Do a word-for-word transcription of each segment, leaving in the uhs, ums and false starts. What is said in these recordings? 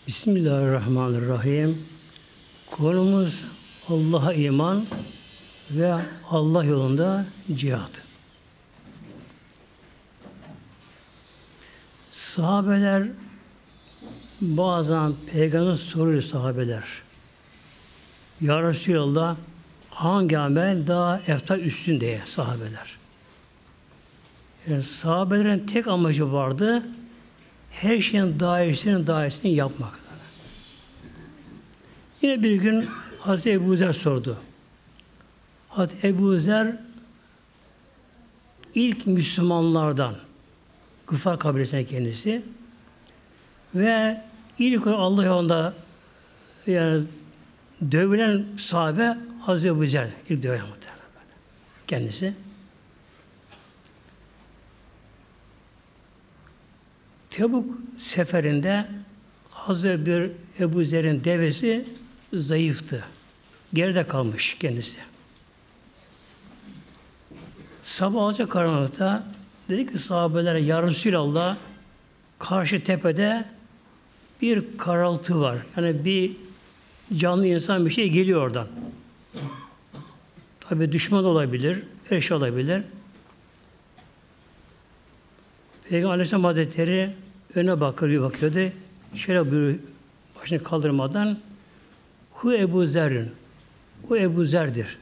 Bismillahirrahmanirrahim. Konumuz Allah'a iman ve Allah yolunda cihat. Sahabeler bazen Peygamber soruyor sahabeler. Ya Resulallah hangi amel daha eftal üstün diye sahabeler. Yani sahabelerin tek amacı vardı, her şeyin daha iyisini daha iyisini yapmak. Yine bir gün Hazreti Ebu Zer sordu. Hazreti Ebu Zer ilk Müslümanlardan, Gıfar kabilesinden kendisi ve ilk Allah yolunda yani dövülen sahabe Hazreti Ebu Zer, ilk dövülen muhtemelen kendisi. Tebuk seferinde Hazreti bir Ebu Zer'in devesi zayıftı. Geride kalmış kendisi. Sabah olacak karanlıkta dedi ki sahabelere ya Resulallah karşı tepede bir karaltı var. Yani bir canlı insan bir şey geliyor oradan. Tabi düşman olabilir, her şey olabilir. Peygamber Aleyhisselam Hazretleri öne bakıyor, bakıyordu. Şöyle buyuruyor, başını kaldırmadan Hu Ebu Zer'in. O Ebu Zer'dir.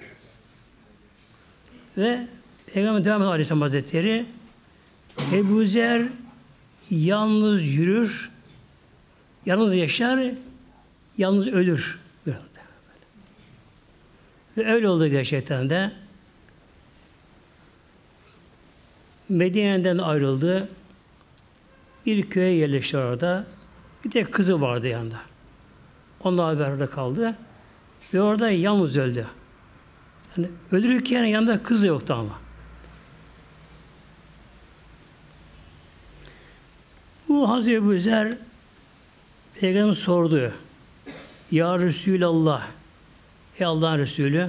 Ve Peygamber devam ediyor Aleyhisselam Hazretleri Ebu Zer yalnız yürür, yalnız yaşar, yalnız ölür. Ve öyle oldu gerçekten de. Medine'den ayrıldı. Bir köye yerleşti orada. Bir tek kızı vardı yanında. Onunla beraber kaldı. Ve orada yalnız öldü. Yani ölürken yanında kızı yoktu ama. Bu Hazreti Ebu Zer Peygamber sordu. Ya Resulallah Ey Allah'ın Resulü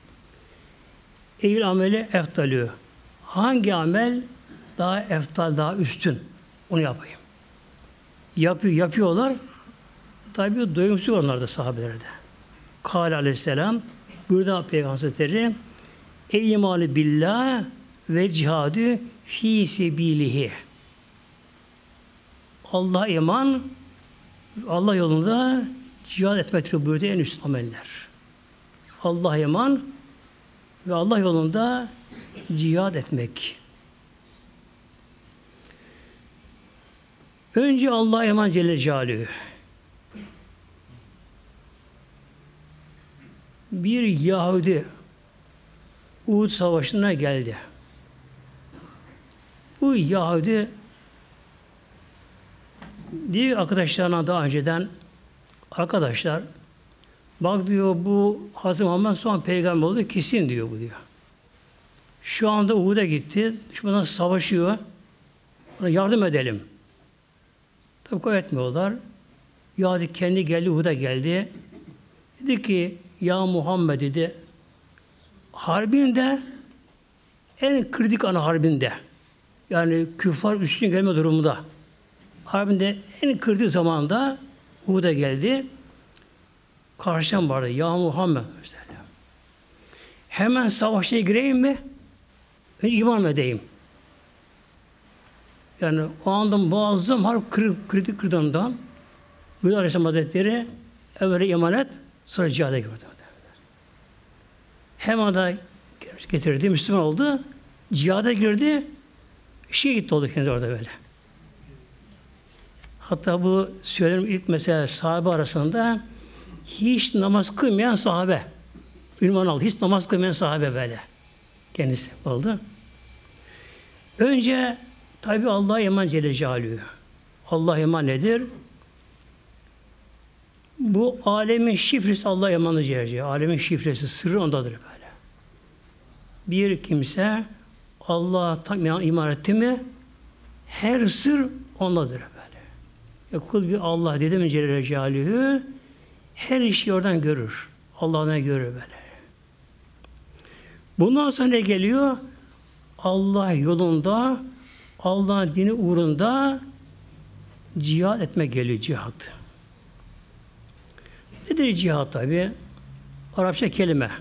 Eğil ameli eftalü. Hangi amel daha eftal, daha üstün? Onu yapayım. Yapıyor, yapıyorlar. Tabi doyumsuz onlar da sahabelerde. Kâle aleyhisselam burada Peygamber Hazretleri ey imanı billah ve cihadü fî sebîlihi. Allah iman Allah yolunda cihad etmektir buyurdu en üst ameller. Allah iman ve Allah yolunda cihad etmek. Önce Allah'a iman Celle Celaluhu. Bir Yahudi Uhud Savaşı'na geldi. Bu Yahudi diyor arkadaşlarına daha önceden arkadaşlar bak diyor bu Hazreti Muhammed son peygamber oldu kesin diyor bu diyor. Şu anda Uhud'a gitti. Düşmanla savaşıyor. Ona yardım edelim. Tabi kabul etmiyorlar. Yahudi kendi geldi, Uhud'a geldi. Dedi ki ya Muhammed dedi harbinde en kritik ana harbinde yani küffar üstün gelme durumunda harbinde en kritik zamanda Uhud'a geldi. Karşıdan vardı. Ya Muhammed mesela. Hemen savaşa gireyim mi? Önce iman edeyim. Yani o anda muazzam harp kritik kırdığından Buyur Aleyhisselam Hazretleri evvela iman et, sonra cihada girdi. Hemen da getirdi, Müslüman oldu, cihada girdi, şehit oldu kendisi orada böyle. Hatta bu söylerim ilk mesela sahabe arasında hiç namaz kılmayan sahabe. Ünvan aldı. Hiç namaz kılmayan sahabe böyle. Kendisi oldu. Önce tabi Allah'a iman Celle Celaluhu. Allah'a iman nedir? Bu alemin şifresi Allah'a imanı Celle Celaluhu. Alemin şifresi, sırrı ondadır böyle. Bir kimse Allah'a tam iman etti mi her sır ondadır böyle. E kul bir Allah dedi mi Celle Celaluhu her işi oradan görür. Allah'dan görür böyle. Bundan sonra ne geliyor? Allah yolunda, Allah'ın dini uğrunda cihad etme geliyor, cihad. Nedir cihat tabi? Arapça kelime.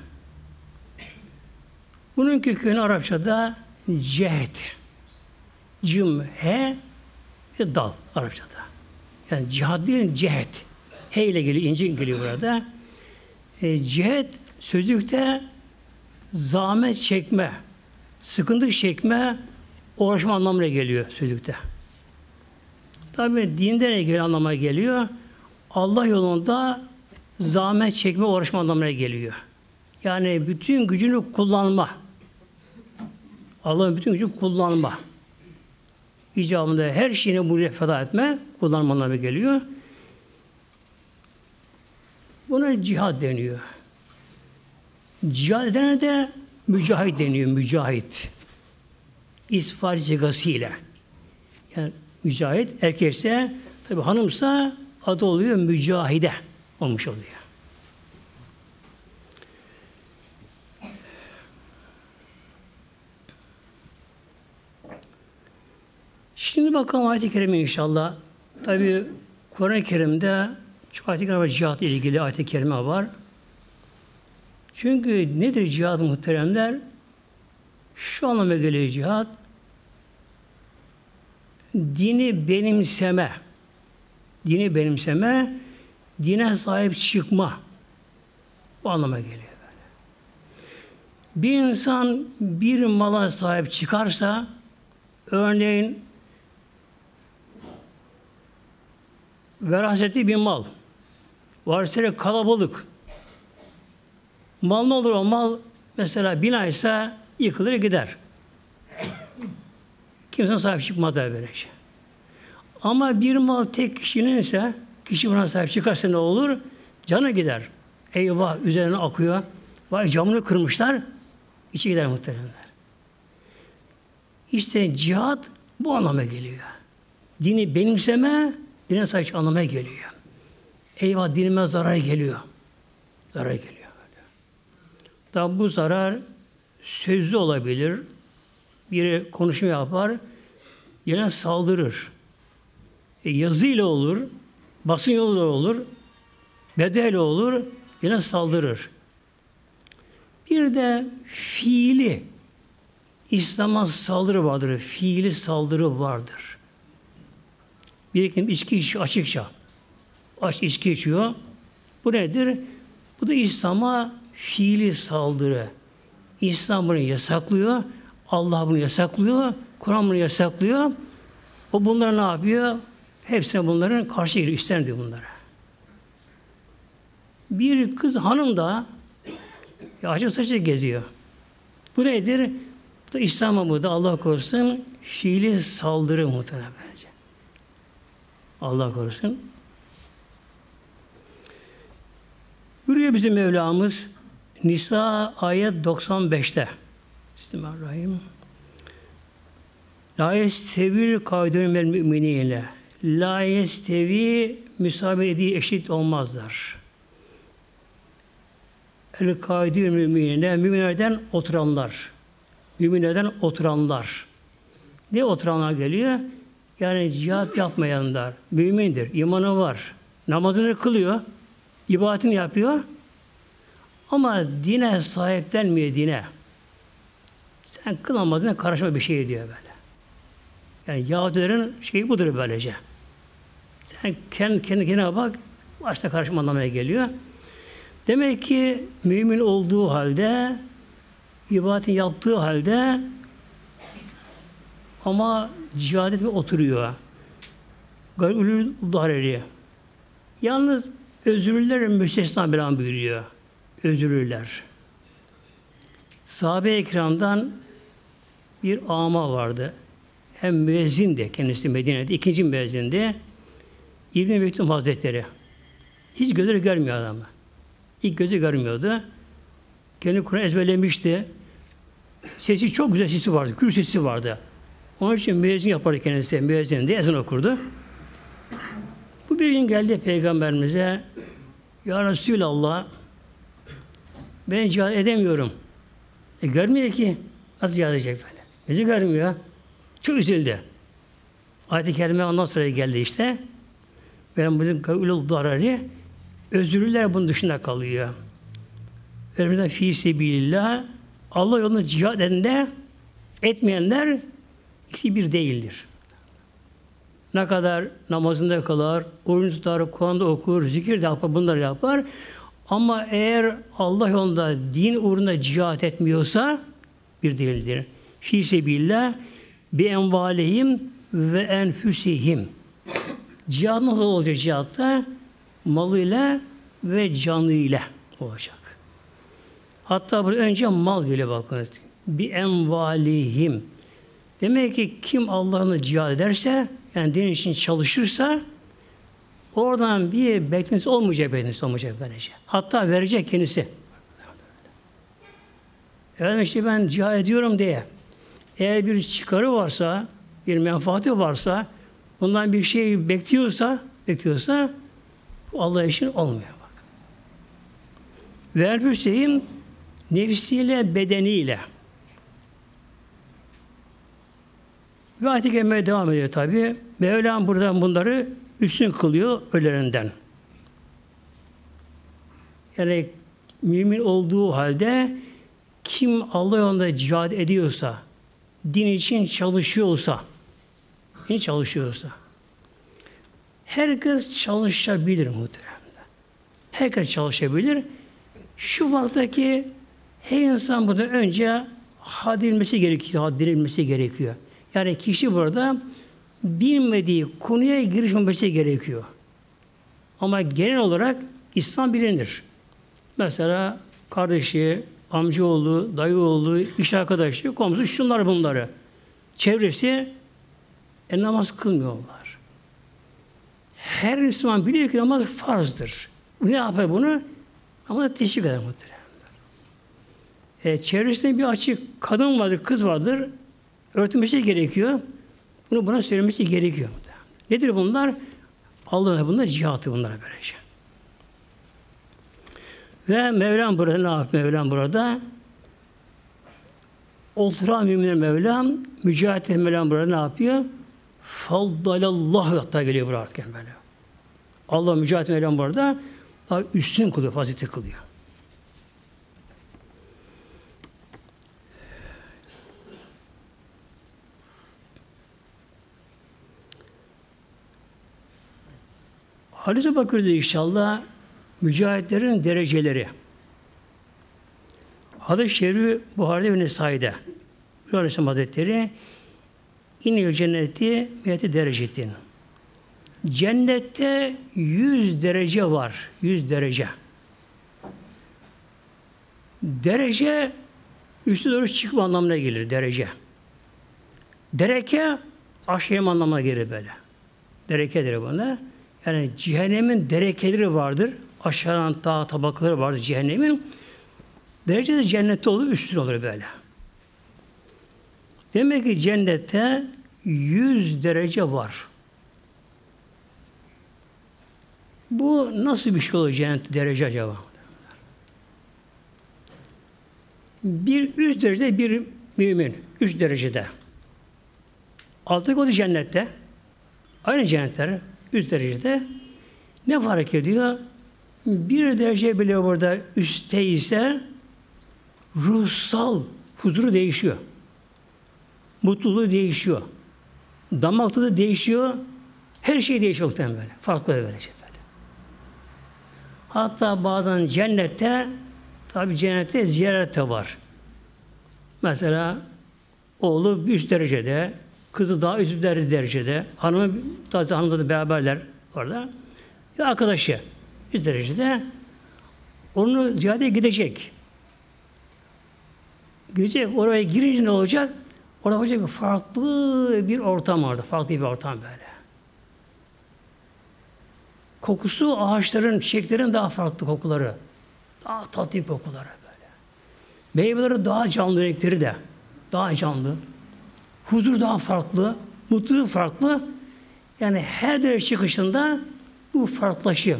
Bunun kökeni Arapçada cehd. Cim, he ve dal Arapçada. Yani cihad değil, cehd. He ile geliyor, ince geliyor burada. E, cehd sözlükte zahmet çekme, sıkıntı çekme, uğraşma anlamına geliyor sözlükte. Tabi dinde ne geliyor anlamına geliyor? Allah yolunda zahmet çekme, uğraşma anlamına geliyor. Yani bütün gücünü kullanma. Allah'ın bütün gücünü kullanma. İcabında her şeyini buraya feda etme, kullanma anlamına geliyor. Buna cihad deniyor. Cihad edene de mücahit deniyor, mücahit. İsfar sigasıyla. Yani mücahit, erkekse, tabi hanımsa adı oluyor mücahide olmuş oluyor. Şimdi bakalım ayet-i kerime inşallah. Tabi Kur'an-ı Kerim'de çok ayet-i kerime cihatla ilgili ayet-i kerime var. Çünkü nedir cihad muhteremler? Şu anlama geliyor cihad. Dini benimseme. Dini benimseme, dine sahip çıkma. Bu anlama geliyor böyle. Bir insan bir mala sahip çıkarsa, örneğin veraseti bir mal, varsa kalabalık. Mal ne olur o mal? Mesela binaysa yıkılır gider. Kimse sahip çıkmaz da böyle şey. Ama bir mal tek kişinin ise, kişi buna sahip çıkarsa ne olur? Canı gider. Eyvah üzerine akıyor. Vay camını kırmışlar. İçi gider muhteremler. İşte cihat bu anlama geliyor. Dini benimseme, dine sahip çıkma anlamaya geliyor. Eyvah dinime zarar geliyor. Zarar geliyor. Tabi bu zarar sözlü olabilir. Biri konuşma yapar, yine saldırır. E, yazıyla olur, basın yoluyla olur, bedeyle olur, yine saldırır. Bir de fiili İslam'a saldırı vardır, fiili saldırı vardır. Bir kim içki içiyor açıkça, aç içki içiyor. Bu nedir? Bu da İslam'a fiili saldırı. İslam bunu yasaklıyor, Allah bunu yasaklıyor, Kur'an bunu yasaklıyor. O bunlar ne yapıyor? Hepsine bunların karşı geliyor, ister diyor bunlara. Bir kız hanım da ya açık saçık geziyor. Bu nedir? Bu da İslam'a bu da Allah korusun fiili saldırı muhtemelen bence. Allah korusun. Buyuruyor bizim Mevlamız Nisa ayet doksan beşte. Bismillahirrahmanirrahim. La yestevil kaydun mel müminine. La yestevi müsabede eşit olmazlar. El kaydun müminine müminlerden oturanlar. Müminlerden oturanlar. Ne oturanlar geliyor? Yani cihat yapmayanlar. Mümindir, imanı var. Namazını kılıyor, ibadetini yapıyor. Ama dine sahiplenmiyor dine. Sen kılamadığına karışma bir şey diyor böyle. Yani Yahudilerin şeyi budur böylece. Sen kendi kendine bak, başta karışma anlamaya geliyor. Demek ki mümin olduğu halde, ibadetini yaptığı halde ama cihad etme oturuyor. Gayrülül dareri. Yalnız özürlüler müstesna bilen buyuruyor. Özürlüler. Sahabe-i kiramdan bir ama vardı. Hem müezzin de kendisi Medine'de, ikinci müezzindi. İbn-i Mektum Hazretleri. Hiç gözleri görmüyor adamı. İlk gözü görmüyordu. Kendi Kur'an ezberlemişti. Sesi çok güzel sesi vardı. Gür sesi vardı. Onun için müezzin yapardı kendisi. Müezzin diye ezan okurdu. Bu bir gün geldi Peygamberimize. Ya Resulallah ben cihad edemiyorum. E görmüyor ki. Nasıl cihad edecek böyle? Bizi görmüyor. Çok üzüldü. Ayet-i Kerime ondan sonra geldi işte. Ben bugün kavlul darari Özürlüler bunun dışında kalıyor. Önümüzden fî sebilillah, Allah yolunda cihad edende etmeyenler ikisi bir değildir. Ne kadar namazında kılar, oruç tutar, Kur'an'da okur, zikir de yapar, bunları yapar. Ama eğer Allah yolunda, din uğruna cihad etmiyorsa bir değildir. Fî sebilillah bi envalihim ve enfüsihim. Cihad nasıl olacak cihatta? Malıyla ve canıyla olacak. Hatta burada önce mal bile bakın. Bi envalihim. Demek ki kim Allah'ını cihad ederse, yani din için çalışırsa, oradan bir beklentisi olmayacak, beklentisi olmayacak böylece. Hatta verecek kendisi. Efendim işte ben cihad ediyorum diye, eğer bir çıkarı varsa, bir menfaati varsa, bundan bir şey bekliyorsa, bekliyorsa, bu Allah için olmuyor bak. Ve enfüsihim nefsiyle, bedeniyle. Ve ayet-i kerimeye devam ediyor tabi. Mevlam buradan bunları üstün kılıyor ölülerinden. Yani mümin olduğu halde kim Allah yolunda cihad ediyorsa, din için çalışıyorsa, din çalışıyorsa, herkes çalışabilir muhtemelen. Herkes çalışabilir. Şu vaktaki her insan burada önce had edilmesi gerekiyor, had edilmesi gerekiyor. Yani kişi burada bilmediği konuya girişmemesi gerekiyor. Ama genel olarak İslam bilinir. Mesela kardeşi, amcaoğlu, dayıoğlu, iş arkadaşı, komşusu, şunlar bunları. Çevresi e, namaz kılmıyorlar. Her Müslüman biliyor ki namaz farzdır. Ne yapar bunu? Ama teşvik eder muhtemelen. E, çevresinde bir açık kadın vardır, kız vardır. Örtülmesi gerekiyor. Bunu buna söylemesi gerekiyor. Nedir bunlar? Allah'ın bunlar cihatı bunlar böylece. Ve Mevlam burada ne yapıyor Mevlam burada? Ultra müminler Mevlam, mücahit Mevlam burada ne yapıyor? Faddalallahu hatta geliyor buraya artık böyle. Allah mücahit Mevlam burada daha üstün kılıyor, fazileti kılıyor. Hadise bakıyordu inşallah mücahitlerin dereceleri. Hadis-i Şerif Buhari'de ve Nesai'de. Bu Aleyhisselam Hazretleri İnnel cenneti miyeti derecetin. Cennette yüz derece var. Yüz derece. Derece üstü doğru çıkma anlamına gelir derece. Dereke aşağıya anlamına gelir böyle. Dereke der buna. Yani cehennemin derekeleri vardır. Aşağıdan dağ tabakaları vardır cehennemin. Derece de cennette olur, üstün olur böyle. Demek ki cennette yüz derece var. Bu nasıl bir şey olur cennette derece acaba? Bir üst derecede bir mümin. Üst derecede. Alttaki o da cennette. Aynı cennetler. Üst derecede. Ne fark ediyor? Bir derece bile burada üstte ise ruhsal huzuru değişiyor. Mutluluğu değişiyor. Damak tadı değişiyor. Her şey değişiyor muhtemelen böyle. Farklı böyle şey böyle. Hatta bazen cennette tabi cennette ziyaret de var. Mesela oğlu üst derecede, kızı daha üst derecede, hanımı da hanımla da beraberler orada. Bir arkadaşı üst derecede onu ziyarete gidecek. Gidecek, oraya girince ne olacak? Orada olacak bir farklı bir ortam orada. Farklı bir ortam böyle. Kokusu ağaçların, çiçeklerin daha farklı kokuları. Daha tatlı kokuları böyle. Meyveleri daha canlı, renkleri de daha canlı. Huzur daha farklı, mutluluk farklı. Yani her derece çıkışında bu farklılaşıyor.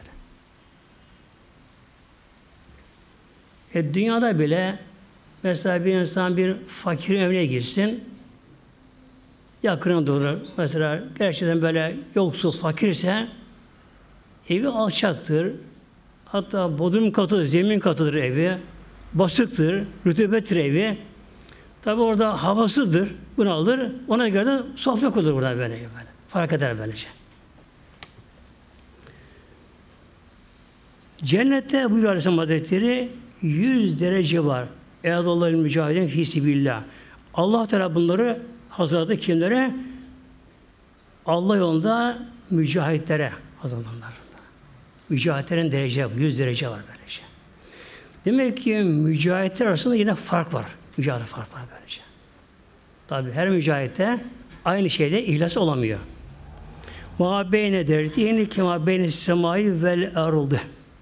E, dünyada bile mesela bir insan bir fakir evine girsin, yakına doğru mesela gerçekten böyle yoksul, fakirse evi alçaktır, Hatta bodrum katı, zemin katıdır evi. Basıktır, rutubettir evi. Tabi orada havasıdır, bunu alır. Ona göre de sofra kurulur burada böyle, böyle. Fark eder böylece. Cennette buyuruyor Aleyhisselam Hazretleri yüz derece var. E'dallahil mücahidin fîsibillah. Allah Teala bunları hazırladı kimlere? Allah yolunda mücahitlere hazırlananlar. Mücahitlerin derece var. yüz derece var böylece. Demek ki mücahitler arasında yine fark var. Mücahit fark var böylece. Tabi her mücahitte aynı şeyde ihlas olamıyor. Ma beyne dertini kema beyne semai vel arıldı.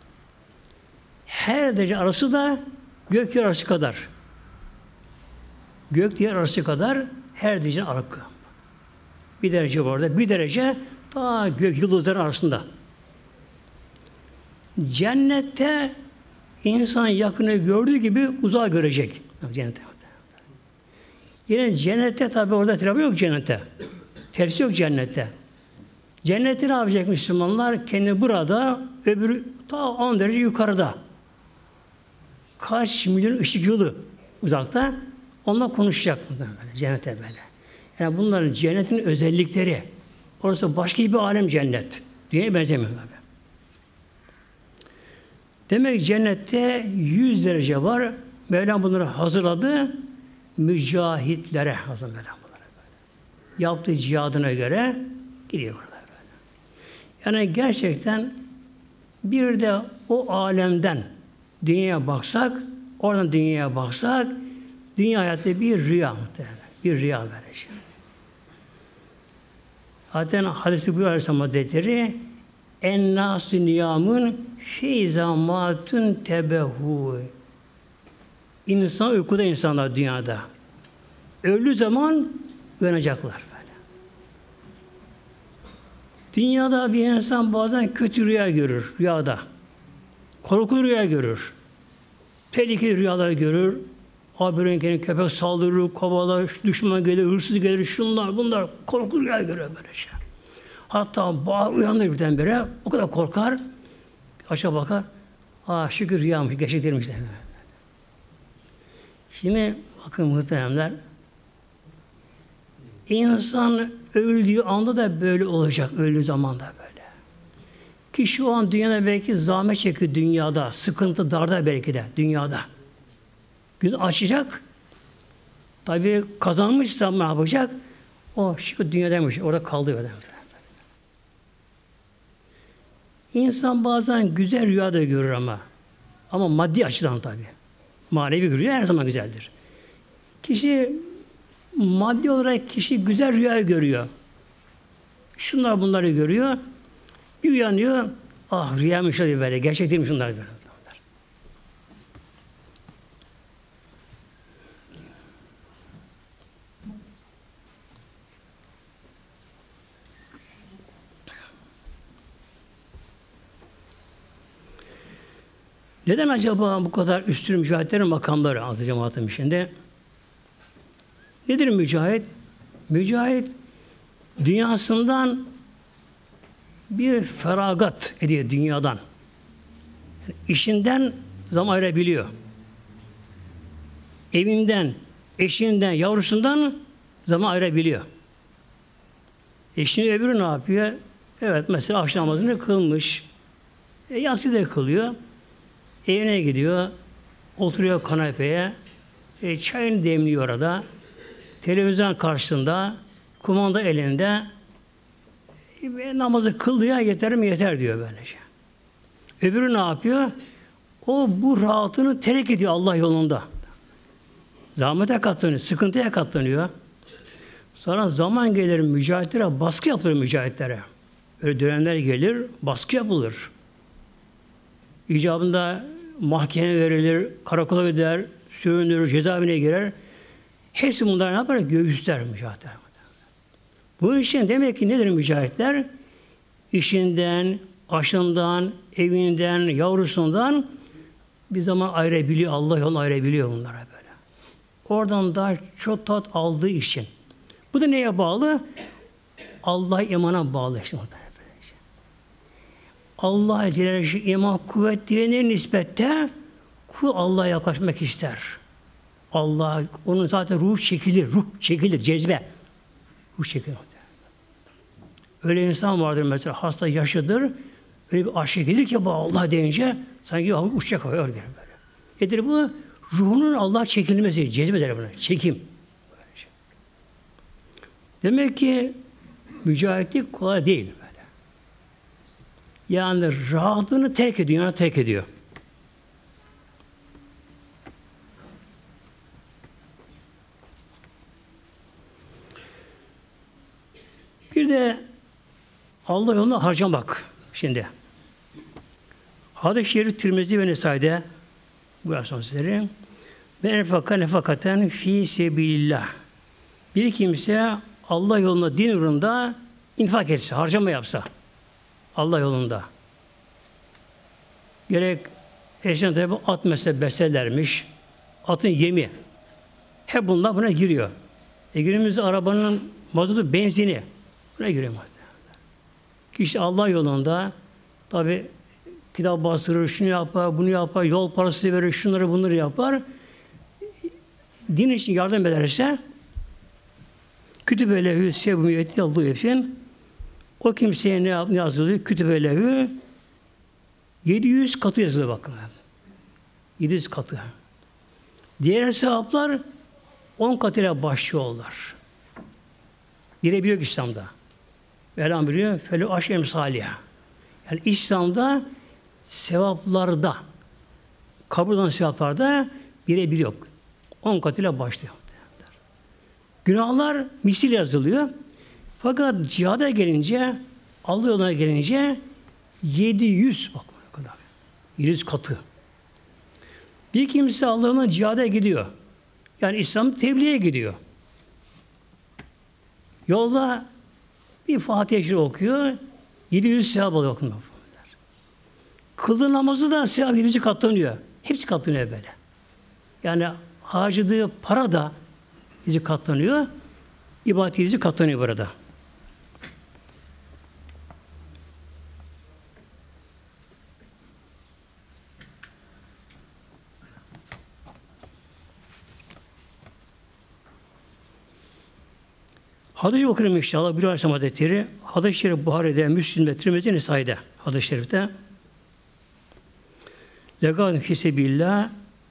Her derece arası da gök yer arası kadar. Gök yer arası kadar her derece arası. Bir derece var orada. Bir derece ta gök yıldızların arasında. Cennette insan yakını gördüğü gibi uzağı görecek. Cennette. Yine cennette tabi orada trafik yok cennette. Tersi yok cennette. Cennette ne yapacak Müslümanlar? Kendi burada, öbürü ta on derece yukarıda. Kaç milyon ışık yılı uzakta. Onunla konuşacak böyle, cennete böyle. Yani bunların cennetin özellikleri. Orası başka bir alem cennet. Dünyaya benzemiyor böyle. Demek ki cennette yüz derece var. Mevlam bunları hazırladı. Mücahitlere hazır Mevlam bunları böyle. Yaptığı cihadına göre gidiyor burada böyle. Yani gerçekten bir de o alemden dünyaya baksak, oradan dünyaya baksak, dünya hayatta bir rüya muhtemelen. Bir rüya verecek. Zaten hadis-i buyuruyor Aleyhisselam Hazretleri en-nâsü niyâmün fîzâmâtün tebehû. İnsan uykuda insanlar dünyada. Öldüğü zaman uyanacaklar böyle. Dünyada bir insan bazen kötü rüya görür rüyada. Korkulu rüya görür. Tehlikeli rüyalar görür. Haberin köpek saldırır, kovalar, düşman gelir, hırsız gelir, şunlar bunlar korkulu rüya görüyor böyle şey. Hatta bağır uyanır birdenbire, o kadar korkar, aşağı bakar, aa şükür rüyamış, gerçek değilmiş. Şimdi bakın muhteremler, insan öldüğü anda da böyle olacak, öldüğü zaman da böyle. Ki şu an dünyada belki zahmet çekiyor dünyada, sıkıntı, darda belki de dünyada. Gün açacak, tabii kazanmışsa ne yapacak? O şu dünyadaymış, orada kaldı böyle. İnsan bazen güzel rüya da görür ama. Ama maddi açıdan tabii. Manevi rüya her zaman güzeldir. Kişi maddi olarak kişi güzel rüya görüyor. Şunlar bunları görüyor. Bir uyanıyor. Ah rüyamış diyor böyle. Gerçek değilmiş bunlar böyle. Neden acaba bu kadar üstün mücahitlerin makamları azı cemaatin içinde? Nedir mücahit? Mücahit dünyasından bir feragat ediyor dünyadan. Yani işinden zaman ayırabiliyor. Evinden, eşinden, yavrusundan zaman ayırabiliyor. Eşinin öbürü ne yapıyor? Evet mesela akşam namazını kılmış. E, yatsı da kılıyor. Evine gidiyor, oturuyor kanepeye, e, çayını demliyor orada, televizyon karşısında, kumanda elinde, e, namazı kılıyor, yeter mi yeter diyor böylece. Öbürü ne yapıyor? O bu rahatını terk ediyor Allah yolunda. Zahmete katlanıyor, sıkıntıya katlanıyor. Sonra zaman gelir mücahitlere, baskı yapılır mücahitlere. Öyle dönemler gelir, baskı yapılır. İcabında mahkeme verilir, karakola gider, sürünür, cezaevine girer. Hepsi bunlar ne yapar? Göğüsler mücahitler. Bu için demek ki nedir mücahitler? İşinden, aşından, evinden, yavrusundan bir zaman ayırabiliyor. Allah yolunu ayırabiliyor bunlara böyle. Oradan daha çok tat aldığı için. Bu da neye bağlı? Allah'a imana bağlı işte. Allah'a Celle iman kuvvet diyenine nispette kul Allah'a yaklaşmak ister. Allah, onun zaten ruh çekilir, ruh çekilir, cezbe. Ruh çekilir. Öyle insan vardır mesela, hasta yaşlıdır, öyle bir aşk gelir ki bu Allah deyince sanki uçacak havaya böyle. Nedir bu? Ruhunun Allah'a çekilmesi, cezbeder buna, çekim. Demek ki mücahitlik kolay değil böyle. Yani rahatını terk ediyor, yani terk ediyor. Bir de Allah yolunda harcamak şimdi. Hadis-i Şerif Tirmizi ve Nesai'de bu sözleri ve enfaka nefakaten fi sebilillah. Bir kimse Allah yolunda, din uğrunda infak etse, harcama yapsa Allah yolunda. Gerek eskiden tabi at mesela beslerlermiş, atın yemi. Hep bunlar buna giriyor. E günümüzde arabanın mazotu, benzini buna giriyor. Kişi Allah yolunda tabi kitap bastırır, şunu yapar, bunu yapar, yol parası verir, şunları bunları yapar. Din için yardım ederse kütübe lehü sevmiyeti Allah'u için o kimseye ne, ne yazılıyor? Kütübe lehü yedi yüz katı yazılıyor bakın. yedi yüz katı. Diğer sevaplar on katıyla başlıyorlar. Bire yok İslam'da. Velham biliyor. Felü aş emsaliha. Yani İslam'da sevaplarda, kabul olan sevaplarda bire bir yok. On katıyla başlıyor. Günahlar misil yazılıyor. Fakat cihada gelince, Allah yoluna gelince yedi yüz bak ne kadar. yedi yüz katı. Bir kimse Allah yoluna cihada gidiyor. Yani İslam tebliğe gidiyor. Yolda bir Fatiha okuyor. yedi yüz sevap alıyor bakın. Kıldığı namazı da sevap yedi yüz katlanıyor. Hepsi katlanıyor böyle. Yani harcadığı para da yüzü katlanıyor. İbadet yüzü katlanıyor burada. Hadis-i okurum inşallah. Bir Aleyhisselam Hazretleri Hadis-i Şerif Buhari'de, Müslim'de, Tirmizi, Nesai'de Hadis-i Şerif'te Legâdun fî sebîllâh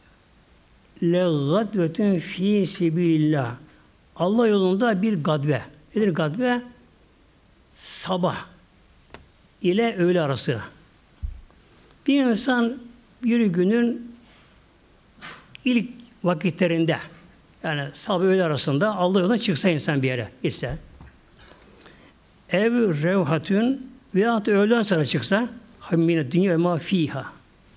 legadvetun fî sebîlillah. Allah yolunda bir gadve. Nedir gadve? Sabah ile öğle arası. Bir insan bir günün ilk vakitlerinde yani sabah öğle arasında Allah yoluna çıksa insan bir yere gitse ev revhatün veyahut öğleden sonra çıksa hammine dünya ve ma fiha.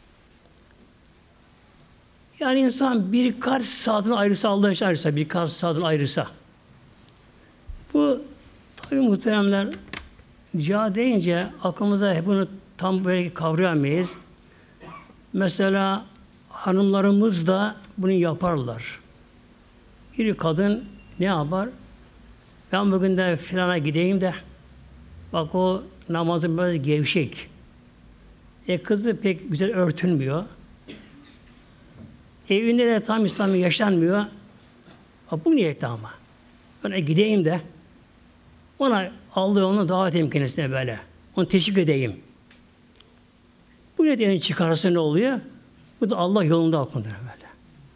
Yani insan birkaç saatini ayrılsa, Allah için ayrılsa, birkaç saatini ayrılsa. Bu tabi muhteremler cihad deyince aklımıza hep bunu tam böyle kavrayamayız. Mesela hanımlarımız da bunu yaparlar. Bir kadın ne yapar? Ben bugün de filana gideyim de bak o namazı biraz gevşek. E kızı pek güzel örtünmüyor. Evinde de tam İslam'ı yaşanmıyor. Ha, bu niyette ama. Ben gideyim de ona Allah onu davet edeyim kendisine böyle. Onu teşvik edeyim. Bu nedeni çıkarsa ne oluyor? Bu da Allah yolunda okunur böyle.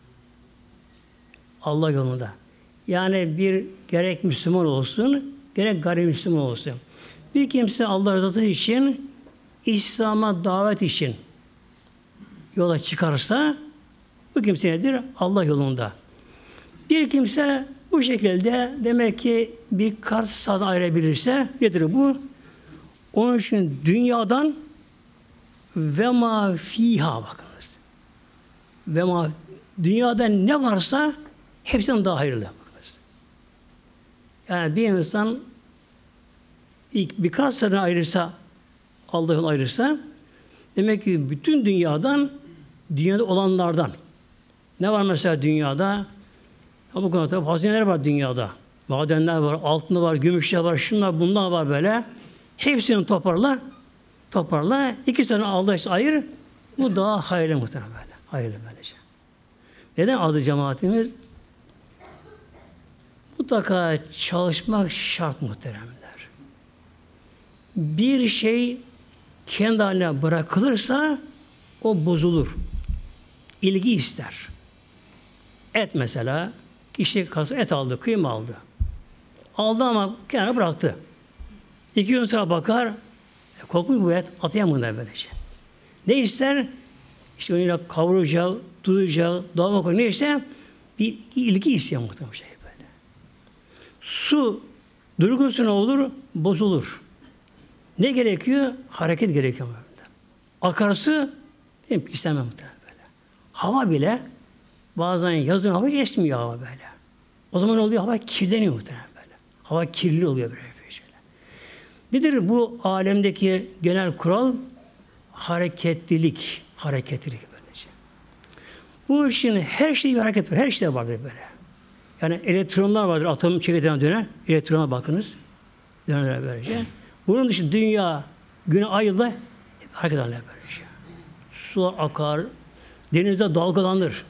Allah yolunda. Yani bir gerek Müslüman olsun, gerek gayrimüslim olsun. Bir kimse Allah rızası için, İslam'a davet için yola çıkarsa bu kimse nedir? Allah yolunda. Bir kimse bu şekilde demek ki birkaç saat ayırabilirse nedir bu? Onun için dünyadan ve ma fiha bakınız. Ve ma dünyada ne varsa hepsinden daha hayırlı. Bakınız. Yani bir insan ilk birkaç saat ayırırsa Allah'ın ayırırsa demek ki bütün dünyadan dünyada olanlardan ne var mesela dünyada? Bu konuda hazineler var dünyada. Madenler var, altınlar var, gümüşler var, şunlar bunlar var böyle. Hepsini toparla. toparla. İkisini Allah işte ayır. Bu daha hayırlı muhtemelen böyle. Hayırlı böylece. Neden adı cemaatimiz? Mutlaka çalışmak şart muhteremler. Bir şey kendi haline bırakılırsa o bozulur. İlgi ister. Et mesela, kişi kası et aldı, kıyma aldı. Aldı ama kenara bıraktı. İki gün sonra bakar, e, kokmuş bu et, atayım buna böylece. Ne ister? İşte onunla kavuracak, tutacak, dolma koyacak, neyse bir ilgi istiyor muhtemelen şey böyle. Su, durgun su ne olur? Bozulur. Ne gerekiyor? Hareket gerekiyor. Akarsu, değil mi? İstemem muhtemelen böyle. Hava bile, bazen yazın hava esmiyor hava böyle. O zaman ne oluyor? Hava kirleniyor muhtemelen böyle. Hava kirli oluyor böyle bir şeyler. Nedir bu alemdeki genel kural? Hareketlilik. Hareketlilik böylece. Bu işin her şeyi bir hareket var. Her şeyde vardır böyle. Yani elektronlar vardır. Atom çekirdeğine dönen. Elektrona bakınız. Dönerler böylece. Bunun dışında dünya, güne, ayla hep hareket ederler böylece. Sular akar. Denizde dalgalanır.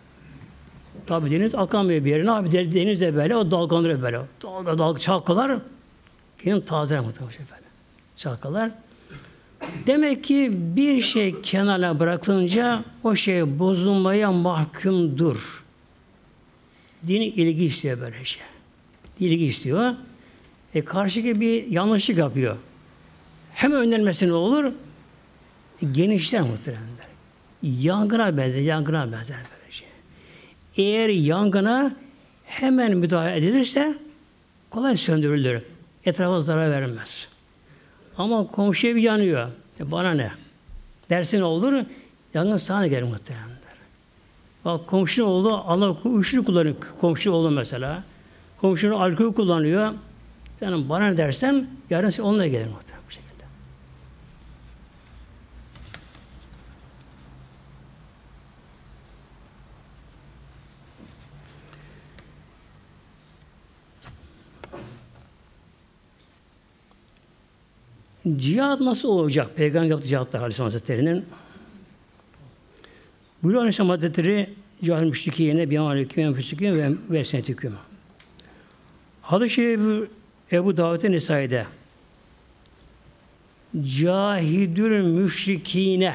Tabi deniz akamıyor bir yere. Ne abi denizde böyle o dalgalanır böyle. Dalga dalga çalkalar. Yine taze muhtemelen böyle. Çalkalar. Demek ki bir şey kenara bırakılınca o şey bozulmaya mahkumdur. Dini ilgi istiyor böyle şey. İlgi istiyor. E karşıki bir yanlışlık yapıyor. Hem önlenmesi ne olur? E, genişler muhtemelen. Yangına benzer, yangına benzer böyle şey. Eğer yangına hemen müdahale edilirse kolay söndürülür. Etrafa zarar vermez. Ama komşu ev yanıyor. E bana ne? Dersin olur, yangın sana gelir muhtemelen. Bak komşunun oğlu Allah uyuşturucu kullanıyor. Komşu oğlu mesela. Komşunun alkol kullanıyor. Senin bana ne dersen yarın onunla gelir muhtemelen bu şekilde. Cihad nasıl olacak? Peygamber yaptığı cihatlar Aleyhisselam Hazretleri'nin. Buyuruyor Aleyhisselam Hazretleri cahil müşrikîne bi'an aleyküm enfüsüküm ve vesenetüküm. Hadis-i Şerif Ebu Davud Nisai'de cahidül müşrikîne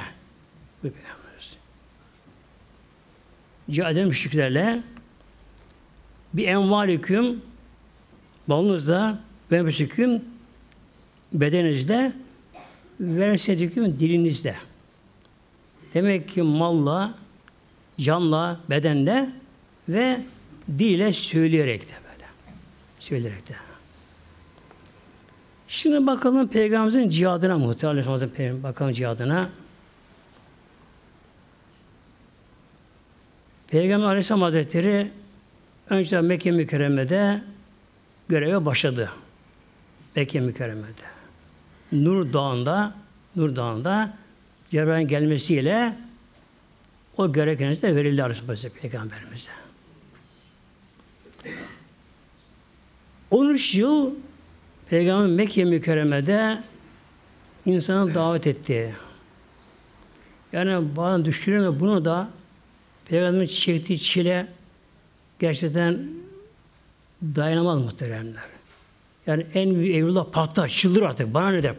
cahidül müşriklerle bir envaliküm balınızda ve müşriküm bedeninizde ve vesenetüküm dilinizde. Demek ki malla, canla, bedenle ve dille söyleyerek de böyle. Söyleyerek de. Şimdi bakalım Peygamberimizin cihadına muhtemelen bakalım cihadına. Peygamber Aleyhisselam Hazretleri önce Mekke Mükerreme'de göreve başladı. Mekke Mükerreme'de. Nur Dağı'nda Nur Dağı'nda Cebrail'in gelmesiyle o görev kendisine verildi Aleyhisselam Peygamberimize. on üç yıl Peygamber Mekke Mükerreme'de insanı davet etti. Yani bazen düşünüyorum bunu da Peygamber'in çektiği çile gerçekten dayanamaz muhteremler. Yani en büyük evlullah patlar, çıldır artık. Bana ne der?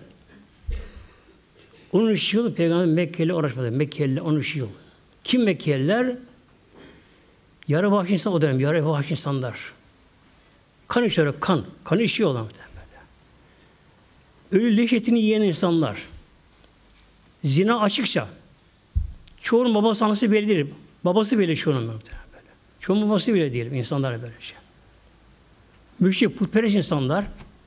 on üç yıl Peygamber Mekkeli uğraşmadı. Mekkeliler on üç yıl. Kim Mekkeliler? Yarı vahşi insan o dönem. Yarı vahşi insanlar. Kan içiyor, kan. Kanı içiyor olan böyle. Ölü leş etini yiyen insanlar. Zina açıkça. Çoğunun babası anası belli değil. Babası bile çoğunun böyle. Çoğunun babası bile değil. İnsanlar böyle şey. Müşrik, putperest insanlar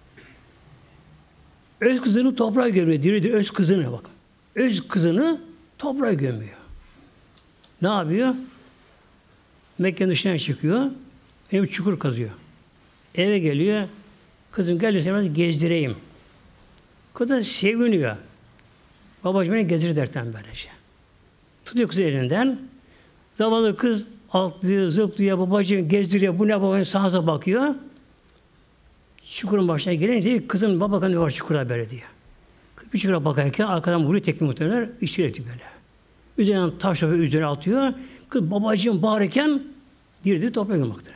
öz kızını toprağa gömüyor. Diri öz kızını bak. Öz kızını toprağa gömüyor. Ne yapıyor? Mekke'nin dışına çıkıyor. Bir çukur kazıyor. Eve geliyor. Kızım gel biraz gezdireyim. Kız da seviniyor. Babacığım beni gezdir derken böylece. Tutuyor kızı elinden. Zavallı kız atlıyor, zıplıyor, babacığım gezdiriyor. Bu ne babacığım sağa bakıyor. Çukurun başına gelince kızım baba kanı var çukurda böyle diyor. Bir çıkara bakarken arkadan vuruyor tekme muhtemelen içeri etiyor böyle. Üzerinden taş ve üzerine atıyor. Kız babacığım bağırırken girdi toprağa girmektedir.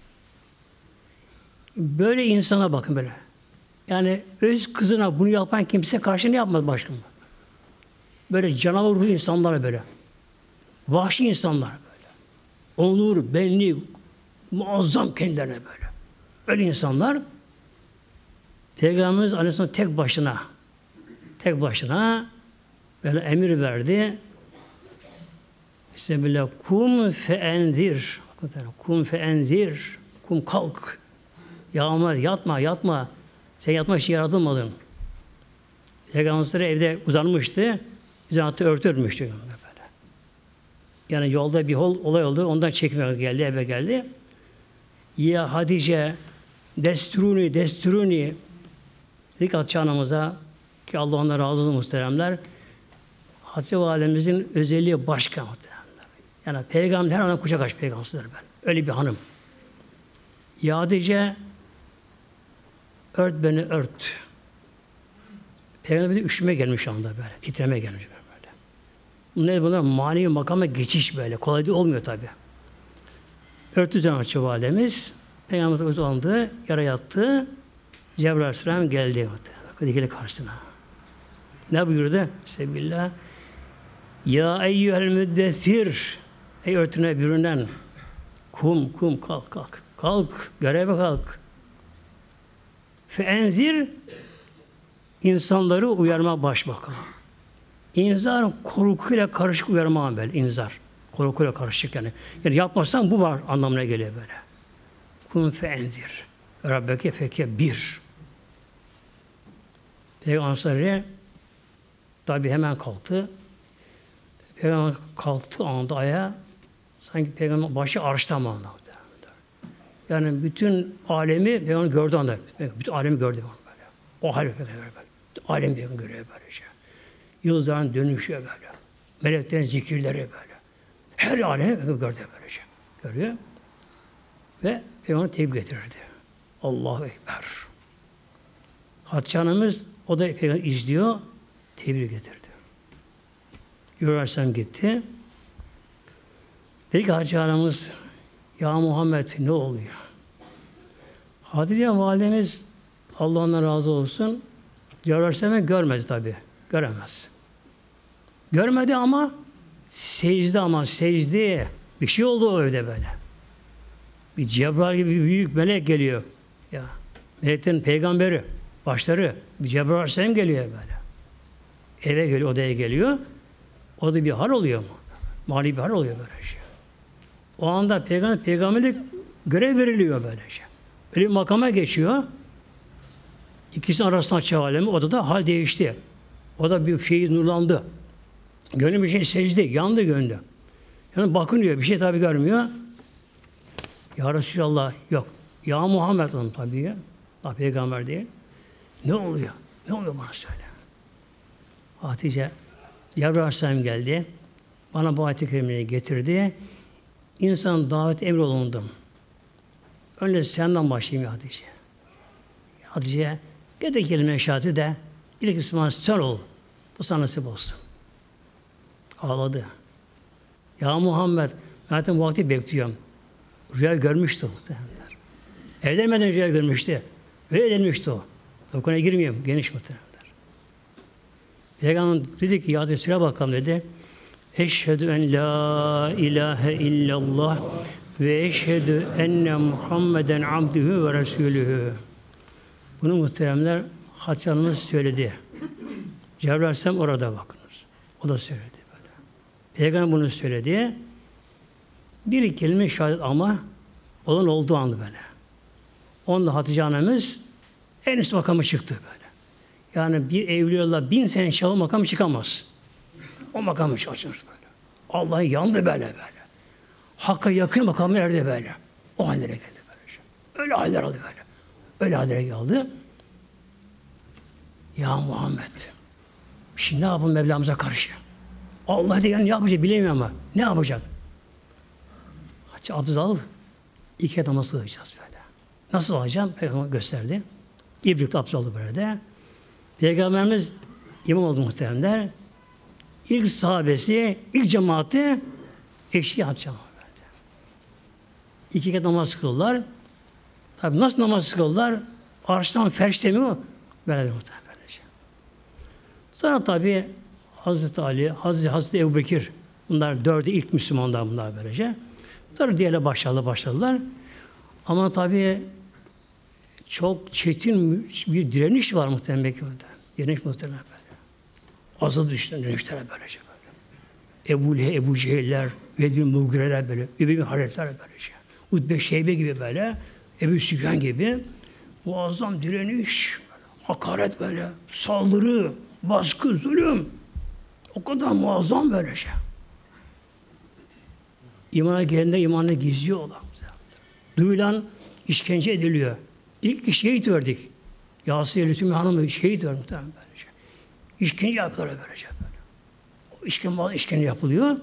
Böyle insana bakın böyle. Yani öz kızına bunu yapan kimse karşı ne yapmaz başkanım? Böyle canavar ruhlu insanlar böyle. Vahşi insanlar böyle. Onur, benlik, muazzam kendilerine böyle. Öyle insanlar Peygamberimiz Aleyhisselam tek başına tek başına böyle emir verdi. İşte böyle kum feenzir. Kum feenzir. Kum kalk. Yağma, yatma, yatma. Sen yatmak için yaratılmadın. Peygamber evde uzanmıştı. Üzerine örtü örtmüştü. Böyle. Yani yolda bir hol, olay oldu. Ondan çekmeye geldi, eve geldi. Ya Hatice desturuni, desturuni dedik Hatice anamıza ki Allah ondan razı olsun muhteremler. Hatice Validemizin özelliği başka muhteremler. Yani Peygamber her an kucak aç peygamberdir ben. Öyle bir hanım. Ya Hatice ört beni ört. Peygamber bir de üşüme gelmiş şu anda böyle. Titreme gelmiş böyle. Bunlar bunlar manevi makama geçiş böyle. Kolay değil olmuyor tabi. Örtü üzerine Hatice Validemiz. Peygamber uzandı, yara yattı. Cebrail Aleyhisselam geldi. Dikili karşısına. Ne buyurdu? Sebillah. Ya eyyühel müddessir. Ey örtüne bürünen. Kum, kum, kalk, kalk. Kalk, göreve kalk. Fe enzir insanları uyarma başbakan. İnzar korkuyla karışık uyarma böyle inzar. Korkuyla karışık yani. Yani yapmazsan bu var anlamına geliyor böyle. Kum fe enzir. Rabbeke feke bir. Peygamber tabi hemen kalktı. Peygamber kalktı anda ayağa sanki Peygamber başı arşta mı anladı. Yani bütün alemi Peygamber gördü anda. Bütün alemi gördü böyle. O hal Peygamber böyle. Bütün alem Peygamber görüyor böyle şey. Yıldızların dönüşüyor böyle. Meleklerin zikirleri böyle. Her alem Peygamber gördü böyle şey. Görüyor. Ve Peygamber tebrik getirirdi. Allahu Ekber. Hatice Hanımız o da Peygamber izliyor. Tebrik getirdi. Yürürsem gitti. Dedi ki Hatice Hanımız ya Muhammed ne oluyor? Hatice Validemiz Allah ondan razı olsun Cebrail görmedi tabi. Göremez. Görmedi ama secde ama secde bir şey oldu o evde böyle. Bir Cebrail gibi bir büyük melek geliyor. Ya meleklerin peygamberi başları bir Cebrail Aleyhisselam geliyor böyle. Eve geliyor, odaya geliyor. O da bir hal oluyor mu? Mali bir hal oluyor böyle şey. O anda peygamber peygamberlik görev veriliyor böyle şey. Böyle bir makama geçiyor. İkisinin arasında çağ alemi. O da da hal değişti. O da bir şey nurlandı. Gönlü bir şey secde, yandı gönlü. Yani bakınıyor, bir şey tabi görmüyor. Ya Resulallah yok. Ya Muhammed onun tabi ya. Daha peygamber değil. Ne oluyor? Ne oluyor bana söyle. Hatice Cebrail Aleyhisselam geldi. Bana bu ayet-i kerimeyi getirdi. İnsan davet emrolundum. Önce senden başlayayım ya Hatice. Hatice getir kelime-i şehadeti de ilk Müslüman sen ol. Bu sana nasip olsun. Ağladı. Ya Muhammed ben zaten bu vakti bekliyorum. Rüya görmüştü muhtemelenler. Evlenmeden rüya görmüştü. Öyle edilmişti o. O konuya girmiyorum. Geniş muhtemelenler. Peygamber dedi ki ya Hatice söyle bakalım dedi. Eşhedü en la ilahe illallah ve eşhedü enne Muhammeden abdühü ve resulühü. Bunu muhteremler Hatice Hanım'ız söyledi. Cebrail Aleyhisselam orada bakınız. O da söyledi böyle. Peygamber bunu söyledi. Bir kelime şehadet ama olan olduğu anda böyle. Onda Hatice Hanım'ız en üst makamı çıktı böyle. Yani bir evliyalar bin sene çağı makamı çıkamaz. O makamı çalışır böyle. Allah yandı böyle böyle. Hakka yakın makamı erdi böyle. O hallere geldi böyle. Öyle haller aldı böyle. Öyle hallere geldi. Ya Muhammed. Şimdi ne yapalım Mevlamıza karşı? Allah diye ne yapacak bilemiyorum ama. Ne yapacak? Hacı abdest al. İki adama sığacağız böyle. Nasıl alacağım? Peygamber gösterdi. İbrik'te abdest aldı böyle de. Peygamberimiz imam oldu muhteremler. İlk sahabesi, ilk cemaati eşi yat cemaati. İki kez namaz kıldılar. Tabi nasıl namaz kıldılar? Arştan ferşte mi o? Böyle muhtemelen. Sonra tabi Hazreti Ali, Hazreti, Hazreti Ebu Bekir, bunlar dördü ilk Müslümanlar bunlar böylece. Sonra diğerle başladılar, başladılar. Ama tabi çok çetin bir direniş var muhtemelen Bekir'de. Direniş muhtemelen böyle. Azı düştü, dönüşlere böylece böyle. Ebu Leheb, Ebu Cehiller, Velid bin Mugireler böyle, Übey bin Halefler böylece. Utbe Şeybe gibi böyle, Ebu Süfyan gibi muazzam direniş, hakaret böyle, saldırı, baskı, zulüm. O kadar muazzam böyle şey. İmana gelenler imanını gizliyorlar. Duyulan işkence ediliyor. İlk şehit verdik. Yasir Lütfü'nün hanımı şehit verdik muhtemelen böylece. İşkence yaptılar böylece böyle. O işkence, işkence yapılıyor.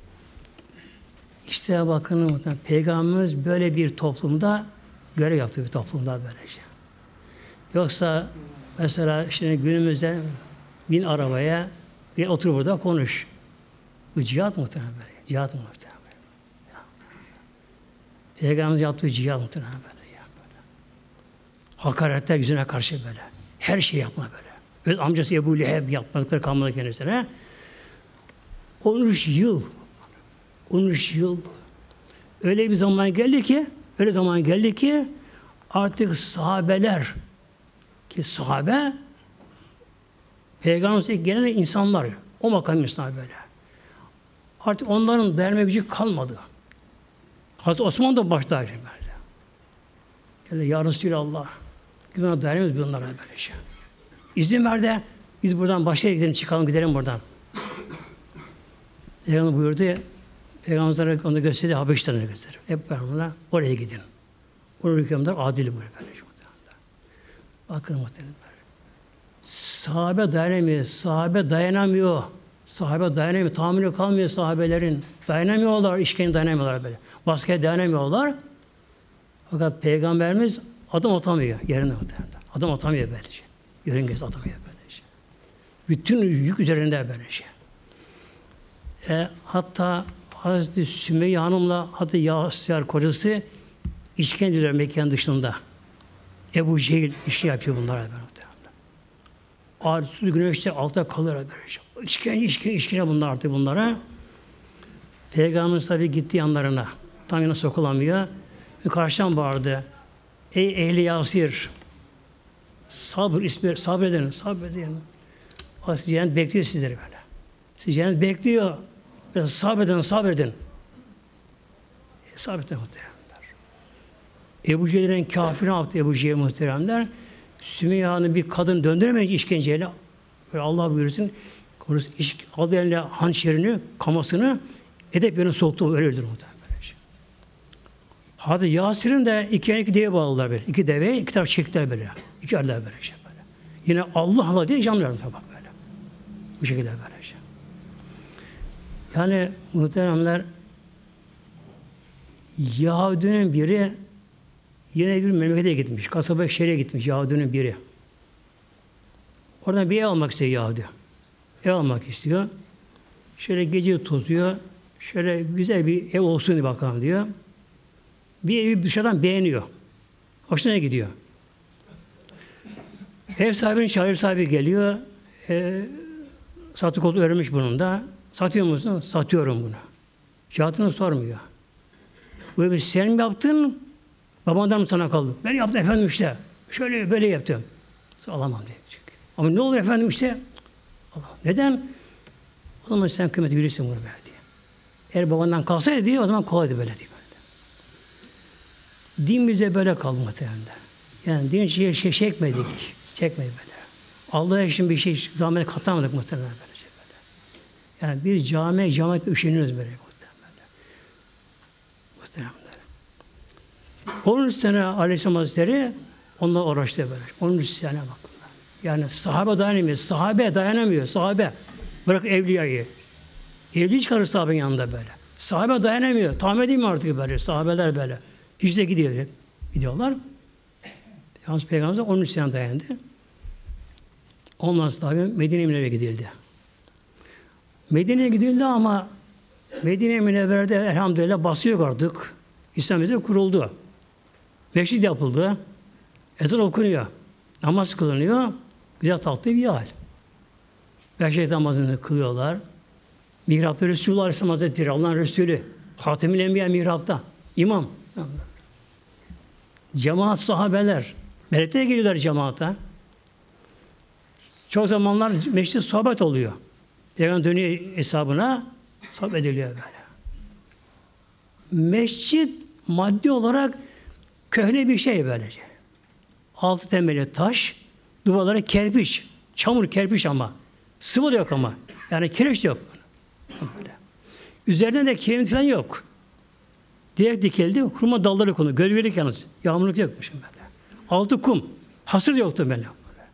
İşte bakın muhtemelen Peygamberimiz böyle bir toplumda görev yaptı bir toplumda böylece. Yoksa mesela şimdi günümüzde bin arabaya bir otur burada konuş. Bu cihat muhtemelen böyle. Cihat muhtemelen böyle. Peygamberimiz yaptığı cihat muhtemelen böyle. Ya böyle. Hakaretler yüzüne karşı böyle. Her şey yapma böyle. Böyle amcası Ebu Leheb yapmadıkları kalmadı kendisine. on üç yıl on üç yıl öyle bir zaman geldi ki öyle zaman geldi ki artık sahabeler ki sahabe Peygamber'e gelen insanlar o makam insanlar böyle. Artık onların dayanma gücü kalmadı. Hazreti Osman da başta böyle. Yani ya Resulallah güvenle dayanamıyoruz bunlara böyle şey. İzin ver de biz buradan başka yere gidelim, çıkalım gidelim buradan. Peygamber buyurdu, Peygamber'e onu gösterdi, Habeşistan'a gösterdi. Hep beraber oraya gidin. Oraya hükümdar adil böyle. Bakın muhtemelen. Sahabe dayanamıyor, sahabe dayanamıyor. Sahabe dayanamıyor, tahammülü kalmıyor sahabelerin. Dayanamıyorlar, işkence dayanamıyorlar böyle. Baskıya dayanamıyorlar. Fakat Peygamberimiz adım atamıyor yerine muhtemelen. Adım atamıyor böylece. Yörüngesi atamıyor böylece. Bütün yük üzerinde böylece. E, hatta Hazreti Sümeyye Hanım'la Hazreti Yasir kocası işkence ediyorlar Mekke'nin dışında. Ebu Cehil işkence yapıyor bunlara böyle. Ağrısız güneşte altta kalıyorlar böyle. İşkence, işkence, işkence bunlar artık bunlara. Peygamberimiz tabi gitti yanlarına. Tam yana sokulamıyor. Bir karşıdan bağırdı. Ey ehli Yasir! Sabır, ismi, sabredin, sabredin. Siz cennet bekliyor sizleri böyle. Siz cennet bekliyor. Biraz sabredin, sabredin. E, sabredin muhteremler. Ebu Cehil'in kafiri ne yaptı Ebu Cehil muhteremler? Sümeyye Hanım bir kadın döndüremeyince işkenceyle böyle Allah buyursun korusun, iş, aldı eline hançerini, kamasını edep yerine soktu, öyle öldürdü muhtemelen. Hadi Yasir'in de iki iki deve bağladılar böyle. İki deve, iki taraf çektiler böyle. İki arada böyle şey böyle. Yine Allah Allah diye canlıyorum tabi bak böyle. Bu şekilde böyle şey. Yani muhteremler Yahudinin biri yine bir memlekete gitmiş. Kasaba şehre gitmiş Yahudinin biri. Oradan bir ev almak istiyor Yahudi. Ev almak istiyor. Şöyle gece tozuyor. Şöyle güzel bir ev olsun diye bakalım diyor. Bir evi dışarıdan beğeniyor. Hoşuna gidiyor. Ev sahibinin çağırıyor, sahibi geliyor. E, satı kodu öğrenmiş bunun da. Satıyor musun? Satıyorum bunu. Fiyatını sormuyor. Bu evi sen mi yaptın? Babandan mı sana kaldı? Ben yaptım efendim işte. Şöyle böyle yaptım. Alamam diyecek. Ama ne oluyor efendim işte? Allah. Neden? O zaman sen kıymeti bilirsin bunu böyle diye. Eğer babandan kalsaydı diye o zaman kolaydı böyle diye. Din bize böyle kaldı muhtemelen. Yani din şey, şey çekmedik. Çekmedik böyle. Allah'a için bir şey zahmet katamadık muhtemelen böyle şey böyle. Yani bir camiye cemaat üşeniyoruz böyle muhtemelen. Muhtemelen. on üç sene Aleyhisselam Hazretleri onunla uğraştı böyle. on üç sene bakın. Yani sahabe dayanamıyor. Sahabe dayanamıyor. Sahabe. Bırak evliyayı. Evliyi çıkarır sahabenin yanında böyle. Sahabe dayanamıyor. Tahmin edeyim mi artık böyle? Sahabeler böyle. Hicre gidiyor. Gidiyorlar. Yalnız Peygamber on üç sene dayandı. Ondan sonra tabi Medine-i Münevvere'ye gidildi. Medine'ye gidildi ama Medine-i Münevvere'de elhamdülillah bası yok artık. İslamiyet kuruldu. Meşrit yapıldı. Ezan okunuyor. Namaz kılınıyor. Güzel tatlı bir hal. Beşer namazını kılıyorlar. Mihrapta Resulullah Aleyhisselam Hazretleri, Allah'ın Resulü, Hatem-ül Enbiya mihrapta. İmam. Cemaat sahabeler. Melekler geliyorlar cemaate. Çok zamanlar meşrit sohbet oluyor. Peygamber dönüyor hesabına, sohbet ediliyor böyle. Mescit maddi olarak köhne bir şey böylece. Altı temeli taş, duvarları kerpiç, çamur kerpiç ama. Sıvı da yok ama. Yani kireç de yok. Böyle. Üzerinde de kiremit falan yok. Direkt dikildi, hurma dalları konu. Gölgelik yalnız. Yağmurluk yokmuş böyle. Altı kum. Hasır yoktu böyle.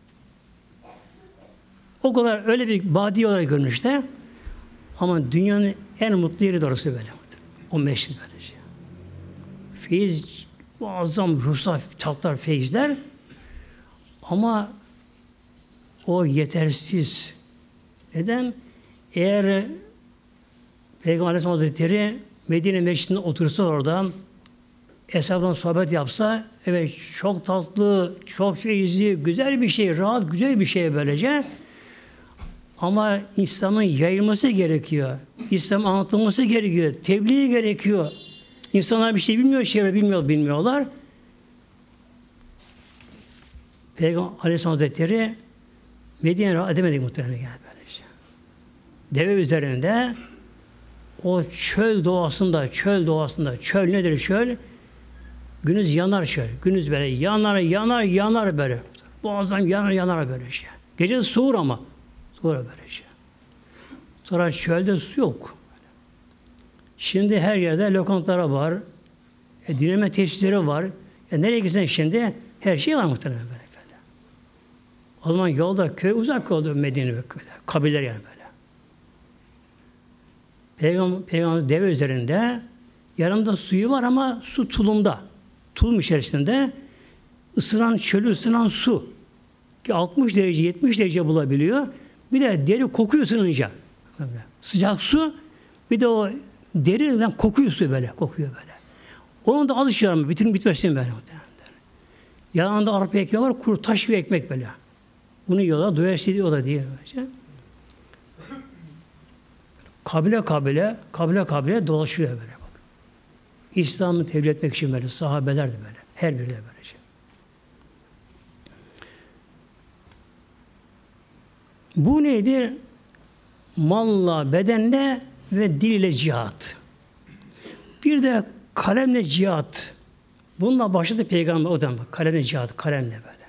O kadar öyle bir badi olarak görünüşte ama dünyanın en mutlu yeri de orası böyle. O meşrit böylece. Feyiz, muazzam ruhsal tatlar, feyizler ama o yetersiz. Neden? Eğer Peygamber Aleyhisselam Hazretleri Medine Meşridi'nde otursa orada hesaptan sohbet yapsa evet çok tatlı, çok feyizli, güzel bir şey, rahat, güzel bir şey böylece. Ama İslam'ın yayılması gerekiyor. İslam anlatılması gerekiyor. Tebliğ gerekiyor. İnsanlar bir şey bilmiyor, şey bilmiyor, bilmiyorlar. Peygamber Aleyhisselam Hazretleri Medine'ye rahat edemedik muhtemelen geldi böylece. Deve üzerinde o çöl doğasında, çöl doğasında, çöl nedir çöl? Gündüz yanar çöl. Gündüz böyle yanar, yanar, yanar böyle. Boğazdan yanar, yanar böyle şey. Gece soğur ama. Soğur böyle şey. Sonra çölde su yok. Şimdi her yerde lokantalara var. E, dinleme tesisleri var. E, nereye gitsen şimdi her şey var muhtemelen böyle. böyle. O zaman yolda köy uzak oldu Medine ve köyler. Kabileler yani böyle. Peygamber, Peygamber deve üzerinde yanında suyu var ama su tulumda. Tulum içerisinde ısınan, çölü ısınan su. Ki altmış derece, yetmiş derece bulabiliyor. Bir de deri kokuyor ısınınca. Böyle. Sıcak su, bir de o deriden kokuyor su böyle, kokuyor böyle. Onun da az iş yaramıyor, bitirin bitmesin böyle. Yanında arpa ekmeği var, kuru taş bir ekmek böyle. Bunu yiyorlar, doyasıya o da değil. Böylece. Kabile kabile, kabile kabile dolaşıyor böyle. Bak. İslam'ı tebliğ etmek için böyle, sahabeler de böyle. Her biri de böylece. Bu nedir? Malla, bedenle ve dil ile cihat. Bir de kalemle cihat. Bununla başladı Peygamber o zaman. Kalemle cihat, kalemle böyle.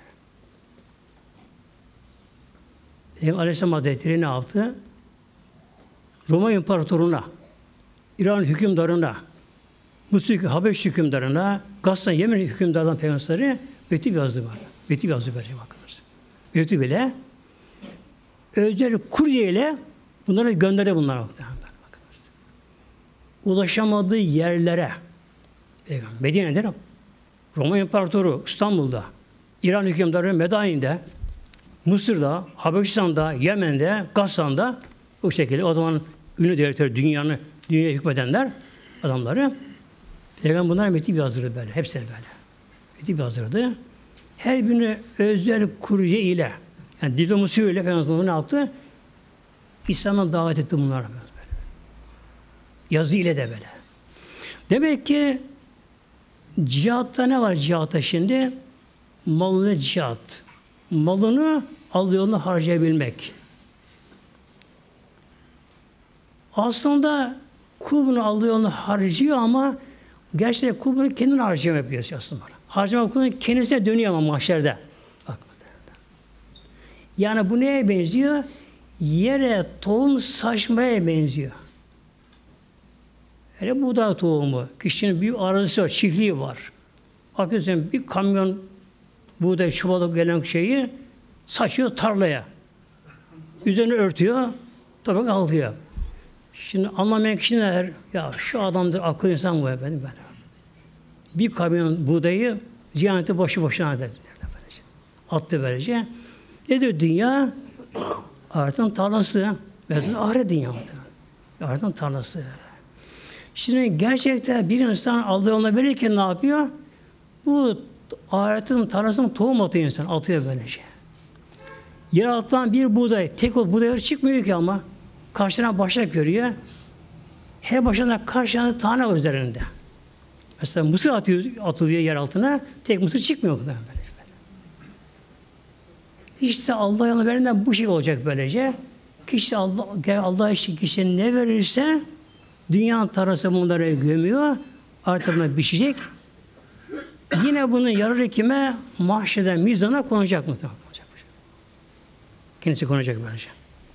Peygamber Aleyhisselam Hazretleri ne yaptı? Roma İmparatorluğu'na, İran hükümdarına, Mısır Habeş hükümdarına, Gassan Yemen hükümdarından Peygamber'e mektup yazdı var. Mektup yazdı böyle bakınız. Mektup ile özel kurye ile bunları gönderdi bunlara bakınız. Ulaşamadığı yerlere Peygamber Medine'de, Roma İmparatoru İstanbul'da, İran hükümdarı Medain'de, Mısır'da, Habeşistan'da, Yemen'de, Gassan'da o şekilde o zaman ünlü devletler, dünyanın, dünyaya hükmedenler, adamları Peygamber bunlara mektup yazdırdı böyle, hepsini böyle. Mektup yazdırdı. Her birini özel kurye ile, yani diplomasi ile Peygamber ne yaptı? İslam'a davet etti bunlara böyle. Yazı ile de böyle. Demek ki cihatta ne var cihatta şimdi? Malını cihat. Malını Allah yoluna harcayabilmek. Aslında kul bunu Allah yoluna harcıyor ama gerçekten kul bunu kendini harcama yapıyor aslında. Harcama kulun kendisine dönüyor ama mahşerde. Bak. Yani bu neye benziyor? Yere tohum saçmaya benziyor. Hele buğday tohumu. Kişinin bir arazisi var, çiftliği var. Bakıyorsun bir kamyon buğday çuvalı gelen şeyi saçıyor tarlaya. Üzerine örtüyor, toprak alıyor. Şimdi anlamayan kişi ne der? Ya şu adamdır, akıllı insan bu efendim böyle. Bir kamyon buğdayı cihannete boşu boşuna dedi. Attı böylece. Ne diyor dünya? Ahiretin tarlası. Mesela ahiret dünyası. Ahiretin tarlası. Şimdi gerçekten bir insan Allah yoluna verirken ne yapıyor? Bu ahiretin tarlasına tohum atıyor insan. Atıyor böylece. Yer altından bir buğday. Tek o buğdaylar çıkmıyor ki ama. Karşına başak görüyor. Her başına karşına tane var üzerinde. Mesela mısır atıyor, atılıyor yer altına. Tek mısır çıkmıyor. Böyle. İşte Allah yoluna verilen bu şey olacak böylece. Kişi Allah, Allah için kişi ne verirse dünyanın tarlası bunları gömüyor. Artık biçecek. Yine bunun yararı kime? Mahşede mizana konacak mı? Kendisi konacak böylece.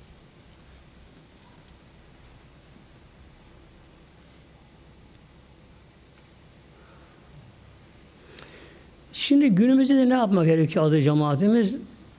Şimdi günümüzde de ne yapmak gerekiyor adı cemaatimiz?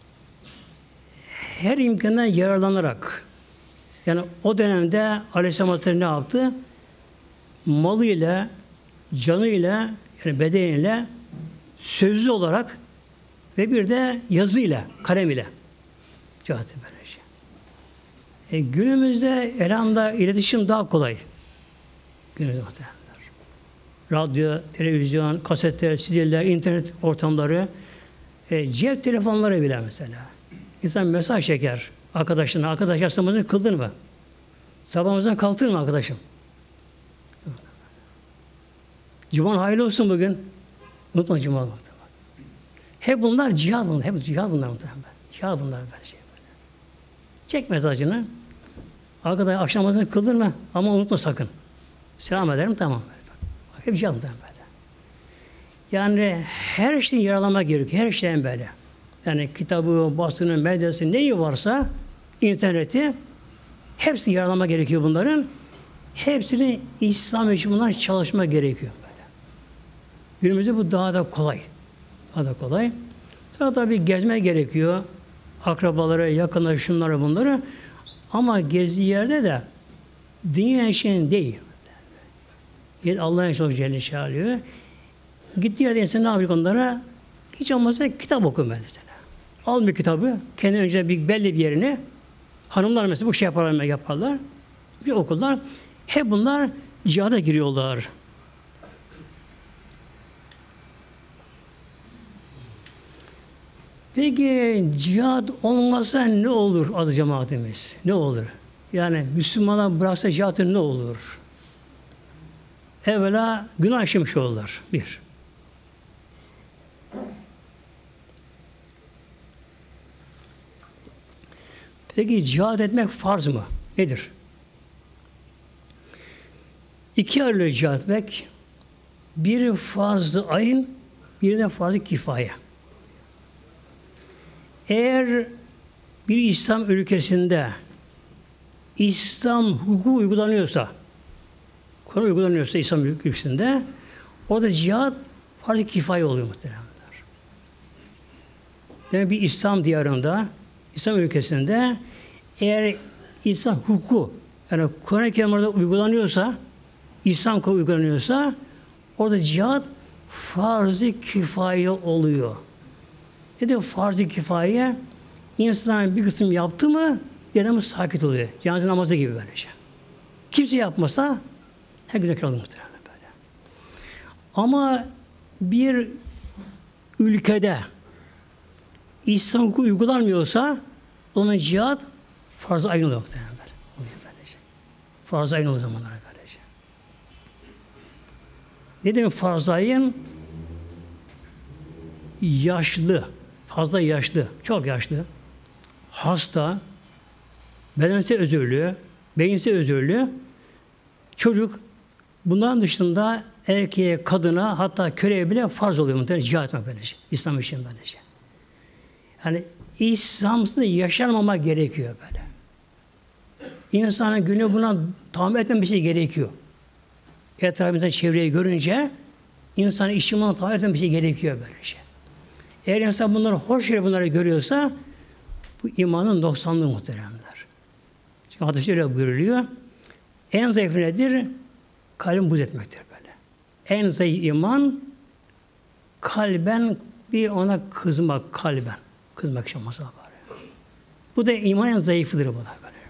Her imkandan yararlanarak, yani o dönemde Aleyhisselam Hazretleri ne yaptı? Malıyla, canıyla, yani bedeniyle, sözlü olarak ve bir de yazıyla, kalem ile cihad böylece. E, günümüzde elhamda iletişim daha kolay. Günümüzde muhtemelenler. Radyo, televizyon, kasetler, C D'ler, internet ortamları, e, cep telefonları bile mesela. İnsan mesaj çeker arkadaşına. Arkadaş yaslamazını kıldın mı? Sabahımızdan kalktın mı arkadaşım? Cuman hayırlı olsun bugün. Unutma Cuma vakti. Hep bunlar cihad bunlar. Hep cihad bunlar muhtemelen. Cihad bunlar böyle şey. Böyle. Çek mesajını. Arkadaş akşam namazını kıldın mı? Ama unutma sakın. Selam ederim tamam. Bak, hep cihad bunlar böyle. Yani her şeyin yaralamak gerekiyor. Her şeyin böyle. Yani kitabı, basını, medyası neyi varsa interneti hepsini yaralama gerekiyor bunların. Hepsini İslam için bunlar çalışma gerekiyor böyle. Günümüzde bu daha da kolay. Daha da kolay. Daha tabii gezme gerekiyor. Akrabaları, yakınları, şunları, bunları. Ama gezdiği yerde de dünya işinin değil. Allah'ın çok Celle çağırıyor. Gittiği yerde insan ne yapıyor onlara? Hiç olmazsa kitap oku mesela. Al bir kitabı, kendi önce bir belli bir yerini, hanımlar mesela bu şey yaparlar, yaparlar, bir okullar, hep bunlar cihada giriyorlar. Peki cihad olmasa ne olur adı cemaatimiz? Ne olur? Yani Müslümanlar bıraksa cihadı ne olur? Evvela günah işlemiş olurlar. Bir. Peki cihad etmek farz mı? Nedir? İki ayrılıyor cihad etmek. Biri farz-ı ayın, biri de farz-ı kifaye. Eğer bir İslam ülkesinde İslam hukuku uygulanıyorsa, Kur'an uygulanıyorsa İslam ülkesinde, orada cihad farz-ı kifaye oluyor muhtemelenler. Demek bir İslam diyarında, İslam ülkesinde eğer İslam hukuku, yani Kur'an-ı Kerim orada uygulanıyorsa, İslam hukuku uygulanıyorsa, orada cihad farz-ı kifaye oluyor. Ne de farz-ı kifaye? İnsan bir kısım yaptı mı, diğerine sakit oluyor. Cenaze namazı gibi böylece. Kimse yapmasa, her gün ekran muhtemelen böyle. Ama bir ülkede İslam hukuku uygulanmıyorsa, o zaman cihad farz-ı ayın oluyor muhtemelen böyle. Farz-ı ayın o zamanlara böylece. Ne demek farz-ı ayın? Yaşlı, fazla yaşlı, çok yaşlı, hasta, bedensel özürlü, beyinsel özürlü, çocuk, bunların dışında erkeğe, kadına, hatta köleye bile farz oluyor muhtemelen cihad etmek böylece. İslam için böylece. Yani İslam'sız yaşanmama gerekiyor böyle. İnsanın günü buna tahammül etmemesi gerekiyor. Etrafında çevreyi görünce insanın işi buna tahammül etmemesi gerekiyor böylece. Eğer insan bunları hoş yere bunları görüyorsa bu imanın noksanlığı muhteremler. Çünkü hadis öyle buyuruluyor. En zayıf nedir? Kalbin buz etmektir böyle. En zayıf iman kalben bir ona kızmak, kalben. Kızmak için masal var. Bu da imanın zayıfıdır bu da böyle.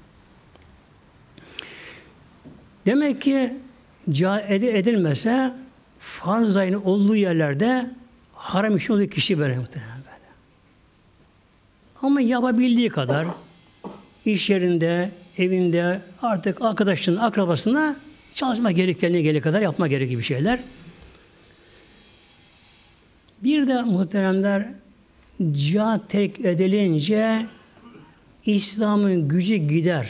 Demek ki cihad edilmese farz ayını olduğu yerlerde haram işi olduğu kişi böyle muhtemelen böyle. Ama yapabildiği kadar iş yerinde, evinde, artık arkadaşının, akrabasına çalışma gerektiğine gerektiği kadar yapma gerekli bir şeyler. Bir de muhteremler cihad terk edilince İslam'ın gücü gider.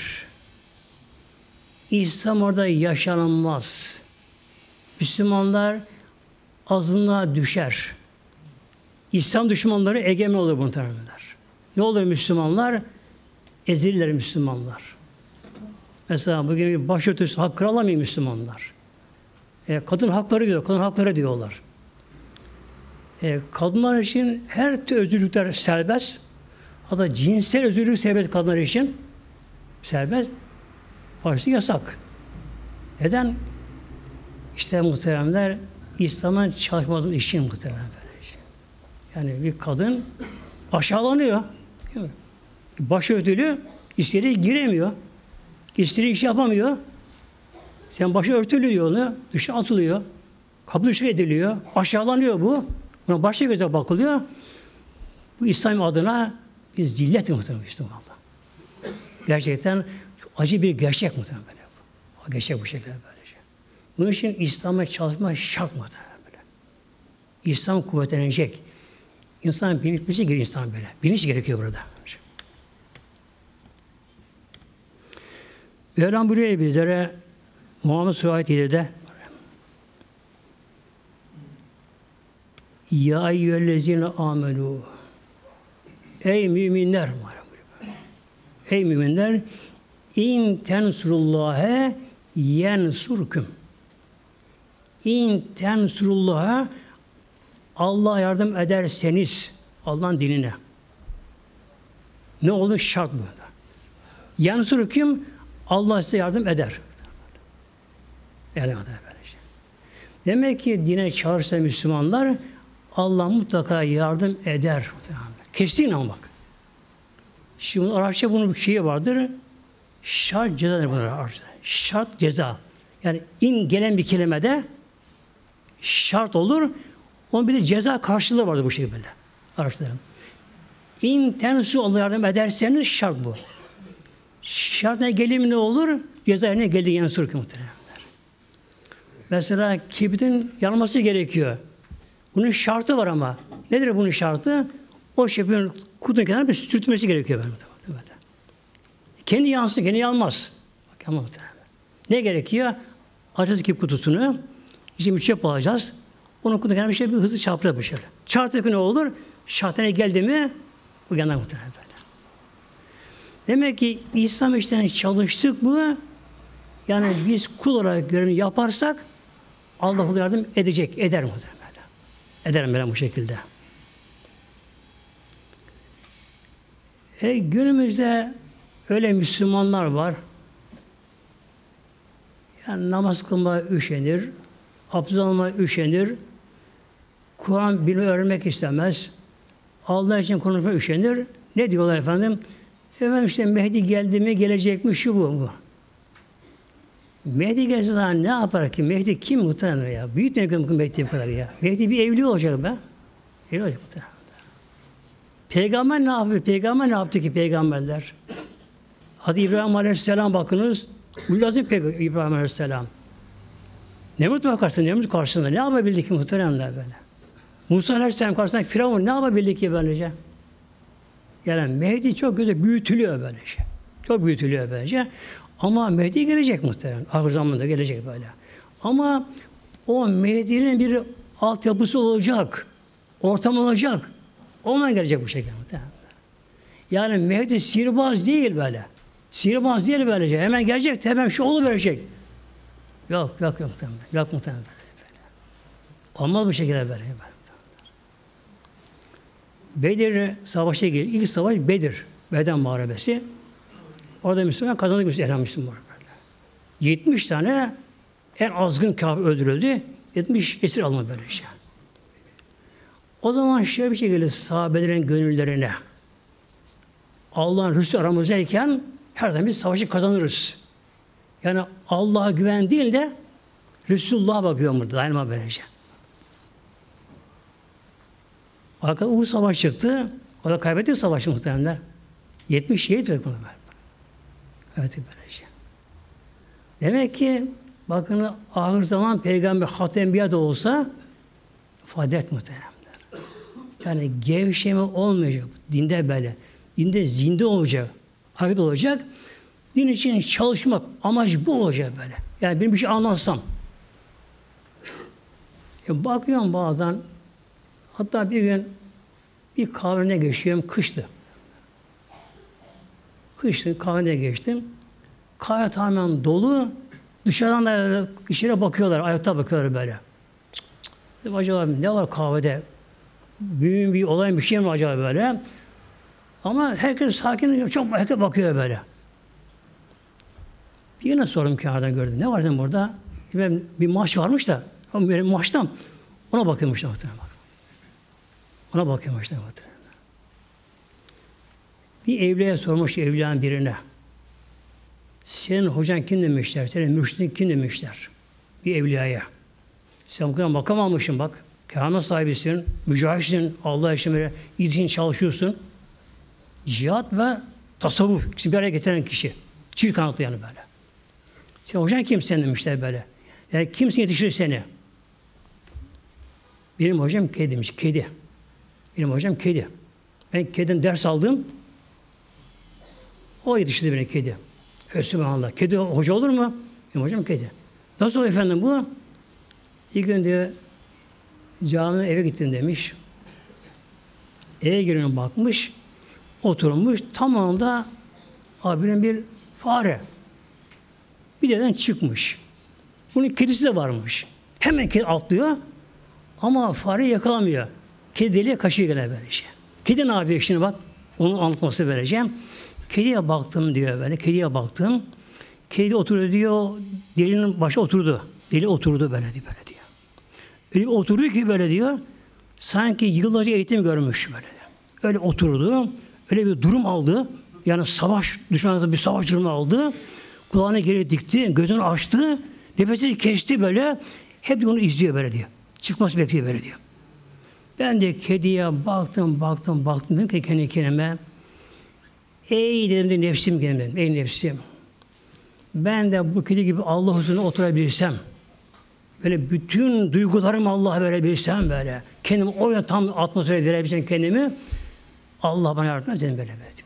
İslam orada yaşanılmaz. Müslümanlar azınlığa düşer. İslam düşmanları egemen olur muhteremler. Ne olur Müslümanlar? Ezilirler Müslümanlar. Mesela bugün bir başörtüsü hakkı alamıyor Müslümanlar. E, kadın hakları diyor, kadın hakları diyorlar. E, kadınlar için her tür özgürlükler serbest. Hatta cinsel özgürlük serbest kadınlar için serbest. Başta yasak. Neden? İşte muhteremler İslam'ın çalışmadığının işi muhteremler. Yani bir kadın aşağılanıyor. Başörtülü istediği giremiyor. İstediği iş yapamıyor. Sen başı örtülü diyor onu. Dışa atılıyor. Kapı dışı ediliyor. Aşağılanıyor bu. Buna başka göze bakılıyor. Bu İslam adına bir zillet muhtemelen işte valla. Gerçekten acı bir gerçek muhtemelen böyle. O gerçek bu şekilde böylece. Bunun için İslam'a çalışma şart muhtemelen böyle. İslam kuvvetlenecek. İnsan bilinçmesi gerekiyor insan böyle. Bilinç gerekiyor burada. Mevlam buraya bizlere Muhammed Suresi yedide Ya eyyühellezine amelu Ey müminler Ey müminler İn tensurullâhe yensurküm İn tensurullâhe Allah'a yardım ederseniz Allah'ın dinine ne olur? Şart bu. Yensurküm Allah size yardım eder. Yani demek ki dine çağırsa Müslümanlar Allah mutlaka yardım eder. Kesin ama bak. Şimdi Arapça bunun bir şeyi vardır. Şart ceza bunlar Arapça. Şart ceza. Yani in gelen bir kelimede şart olur. Onun bir de ceza karşılığı vardır bu şey böyle. Arapçaların. İn tensu Allah yardım ederseniz şart bu. Şartına gelim ne olur? Cezayirine geldiği yanı soru ki muhtemelenler. Mesela kibritin yanması gerekiyor. Bunun şartı var ama. Nedir bunun şartı? O şefin kutunun kenarına bir sürtmesi gerekiyor. Böyle. Kendi yansın, kendi yanmaz. Bak, ama ne gerekiyor? Açacağız kibrit kutusunu. İçine bir çöp alacağız. Onun kutunun kenarına bir şey bir hızlı çarpacağız bir şöyle. Çarptık ne olur? Şartına geldi mi? Bu yanar muhtemelen böyle. Demek ki İslam işten çalıştık mı? Yani biz kul olarak görevini yaparsak Allah ona yardım edecek, eder muhtemelen. Ederim ben bu şekilde. E, günümüzde öyle Müslümanlar var. Yani namaz kılmaya üşenir, abdest almaya üşenir, Kur'an bilmeyi öğrenmek istemez, Allah için konuşmaya üşenir. Ne diyorlar efendim? Efendim işte Mehdi geldi mi, gelecek mi, şu bu bu. Mehdi gelse zaman ne yapar ki? Mehdi kim muhtemelen ya? Büyük ne kadar Mehdi bu kadar ya? Mehdi bir evli olacak be. Evli olacak muhtemelen. Peygamber ne yapıyor? Peygamber ne yaptı ki peygamberler? Hadi İbrahim Aleyhisselam bakınız. Ulazim Peygamber İbrahim Aleyhisselam. Nemrut var karşısında, Nemrut karşısında. Ne yapabildi ki muhteremler böyle? Musa Aleyhisselam karşısında Firavun ne yapabildi ki böylece? Yani Mehdi çok güzel büyütülüyor böylece. Çok büyütülüyor böylece. Ama Mehdi gelecek muhterem. Ahir zamanda gelecek böyle. Ama o Mehdi'nin bir altyapısı olacak. Ortam olacak. Ondan gelecek bu şekilde muhterem. Yani Mehdi sihirbaz değil böyle. Sihirbaz değil böylece. Hemen gelecek, hemen şu oluverecek. Yok, yok, yok muhtemelen. Yok muhtemelen böyle. Olmaz bu şekilde böyle. Bedir savaşa geliyor. İlk savaş Bedir. Beden Muharebesi. Orada Müslüman kazandı Müslüman. Müslüman böyle. yetmiş tane en azgın kafir öldürüldü. yetmiş esir alındı böyle şey. O zaman şöyle bir şey geliyor sahabelerin gönüllerine. Allah'ın Resulü aramızdayken her zaman biz savaşı kazanırız. Yani Allah'a güven değil de Resulullah'a bakıyor burada. Dayanma böylece. Arkada Uhud Savaşı çıktı. O da kaybetti savaşı muhtemelenler. yetmiş şehit ve bunu ver. Evet böylece. Demek ki bakın ahir zaman peygamber Hatem Enbiya da olsa ifade et muhtemelenler. Yani gevşeme olmayacak. Dinde böyle. Dinde zinde olacak. Hareket olacak. Din için çalışmak. Amaç bu olacak böyle. Yani benim bir şey anlatsam. Ya bakıyorum bazen hatta bir gün bir kahvene geçiyorum. Kıştı. Kıştı. Kahvene geçtim. Kahve tamamen dolu. Dışarıdan da içeri bakıyorlar. Ayakta bakıyorlar böyle. Dedim, acaba ne var kahvede? Büyük bir olay bir şey mi acaba böyle? Ama herkes sakin, çok herkes bakıyor böyle. Bir yine sordum kenardan gördüm. Ne var dedim burada? Ben bir maç varmış da, benim maçtan ona bakıyormuş muhtemelen bak. Ona bakıyormuş muhtemelen. Bir evliye sormuş evliyanın birine. Senin hocan kim demişler? Senin mürşidin kim demişler? Bir evliyaya. Sen bu kadar makam almışsın bak. Keramet sahibisin, mücahitsin, Allah için böyle iyi için çalışıyorsun. Cihat ve tasavvuf, ikisini bir araya getiren kişi. Çift kanatlı yani böyle. Sen hocan kimsin demişler böyle. Yani kimsin yetiştirir seni? Benim hocam kedi demiş, kedi. Benim hocam kedi. Ben kediden ders aldım. O yetiştirdi beni kedi. Sübhanallah. Kedi hoca olur mu? Benim hocam kedi. Nasıl oluyor efendim bu? İlk gün diyor, camide eve gittim demiş. Eve giriyorum bakmış. Oturmuş. Tam anda abinin bir fare. Bir yerden çıkmış. Bunun kedisi de varmış. Hemen kedi atlıyor. Ama fareyi yakalamıyor. Kedi deliğe kaçıyor gene böyle şey. Kedi ne yapıyor şimdi bak. Onun anlatması vereceğim. Kediye baktım diyor böyle. Kediye baktım. Kedi oturuyor diyor. Delinin başı oturdu. Deli oturdu böyle diyor. Böyle diyor. Öyle bir oturuyor ki böyle diyor. Sanki yıllarca eğitim görmüş böyle. Öyle oturdu. Öyle bir durum aldı. Yani savaş, düşmanla bir savaş durumu aldı. Kulağını geri dikti. Gözünü açtı. Nefesini kesti böyle. Hep onu izliyor böyle diyor. Çıkması bekliyor böyle diyor. Ben de kediye baktım, baktım, baktım. Dedim ki kendi kendime. Ey dedim de nefsim dedim. Ey nefsim. Ben de bu kedi gibi Allah huzuruna oturabilsem. Böyle bütün duygularımı Allah'a verebilsem böyle. Kendimi o tam atmosfere verebilsem kendimi. Allah bana yardım etsin böyle böyle.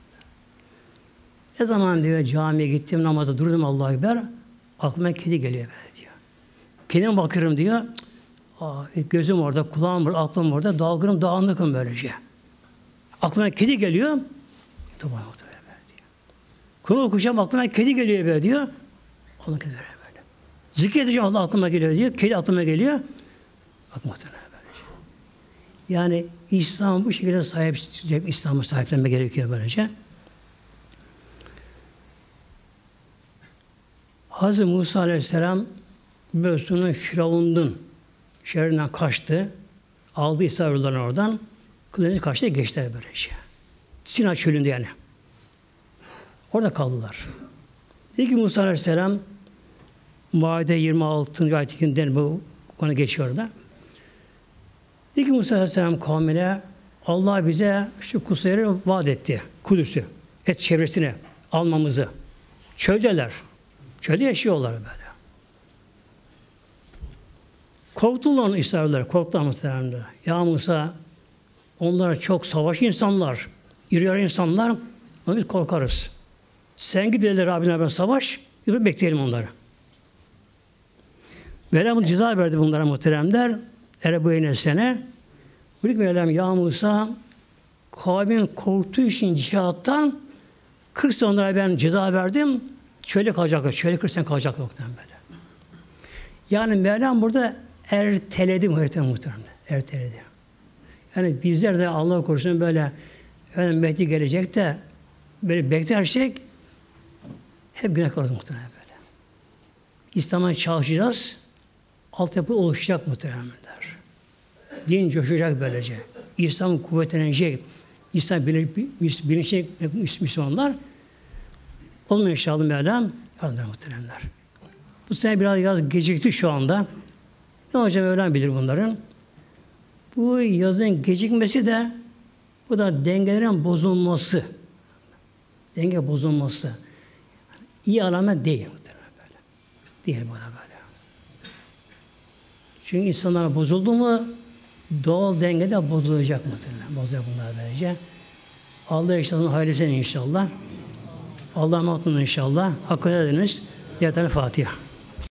Ne zaman diyor camiye gittim namaza durdum Allah'a ekber. Aklıma kedi geliyor böyle diyor. Kedime bakıyorum diyor. Aa, gözüm orada, kulağım orada, aklım orada. Dalgınım, dağınıkım böylece. Aklıma kedi geliyor. Tamam böyle diyor. Konu okuyacağım aklıma kedi geliyor böyle diyor. Onu kedi böyle. Zikredeceğim Allah aklıma geliyor diyor. Kedi aklıma geliyor. Bak muhtemelen böylece. Yani İslam bu şekilde sahip, İslam'a sahiplenme gerekiyor böylece. Hazreti Musa Aleyhisselam Mösyö'nün Firavun'un şerrinden kaçtı. Aldı İsrail'den oradan. Kılıcı kaçtı geçti böylece. Sina çölünde yani. Orada kaldılar. Dedi ki Musa Aleyhisselam Maide yirmi altıncı ayetinden bu konu geçiyor orada. Dedi ki Musa Aleyhisselam kavmine Allah bize şu kutsu yeri vaat etti. Kudüs'ü. Et çevresine almamızı. Çöldeler. Çölde yaşıyorlar böyle. Korktular onu İsrailler. Korktular muhtemelen. Ya Musa onlar çok savaş insanlar. İri yarı insanlar. Ama biz korkarız. Sen gidelim Rabbine ben savaş. Biz bekleyelim onları. Mevlam ceza verdi bunlara muhteremler. Erebu'yne sene. Buyurdu ki Mevlam ya Musa kavmin korktuğu için cihattan kırk sene onlara ben ceza verdim. Şöyle kalacaklar. Şöyle kırk sene kalacaklar muhtemelen böyle. Yani Mevlam burada erteledi muhterem muhterem. Erteledi. Yani bizler de Allah korusun böyle efendim Mehdi gelecek de böyle beklersek hep günah kalır muhtemelen böyle. İslam'a çalışacağız. Altyapı oluşacak muhtemelenler. Din coşacak böylece. İslam kuvvetlenecek. İnsan bilinçli Müslümanlar olmuyor inşallah Mevlam. Yardım muhteremler. Bu sene biraz, biraz gecikti şu anda. Ne hocam Mevlam bilir bunların. Bu yazın gecikmesi de bu da dengelerin bozulması. Denge bozulması. İyi alamet değil. Böyle. Değil bana böyle. Çünkü insanlar bozuldu mu doğal denge de bozulacak muhtemelen. Bozulacak bunlar böylece. Allah inşallah hayırlısı inşallah. Allah'a emanet olun inşallah. Hakkı ediniz. Diğer tane Fatiha.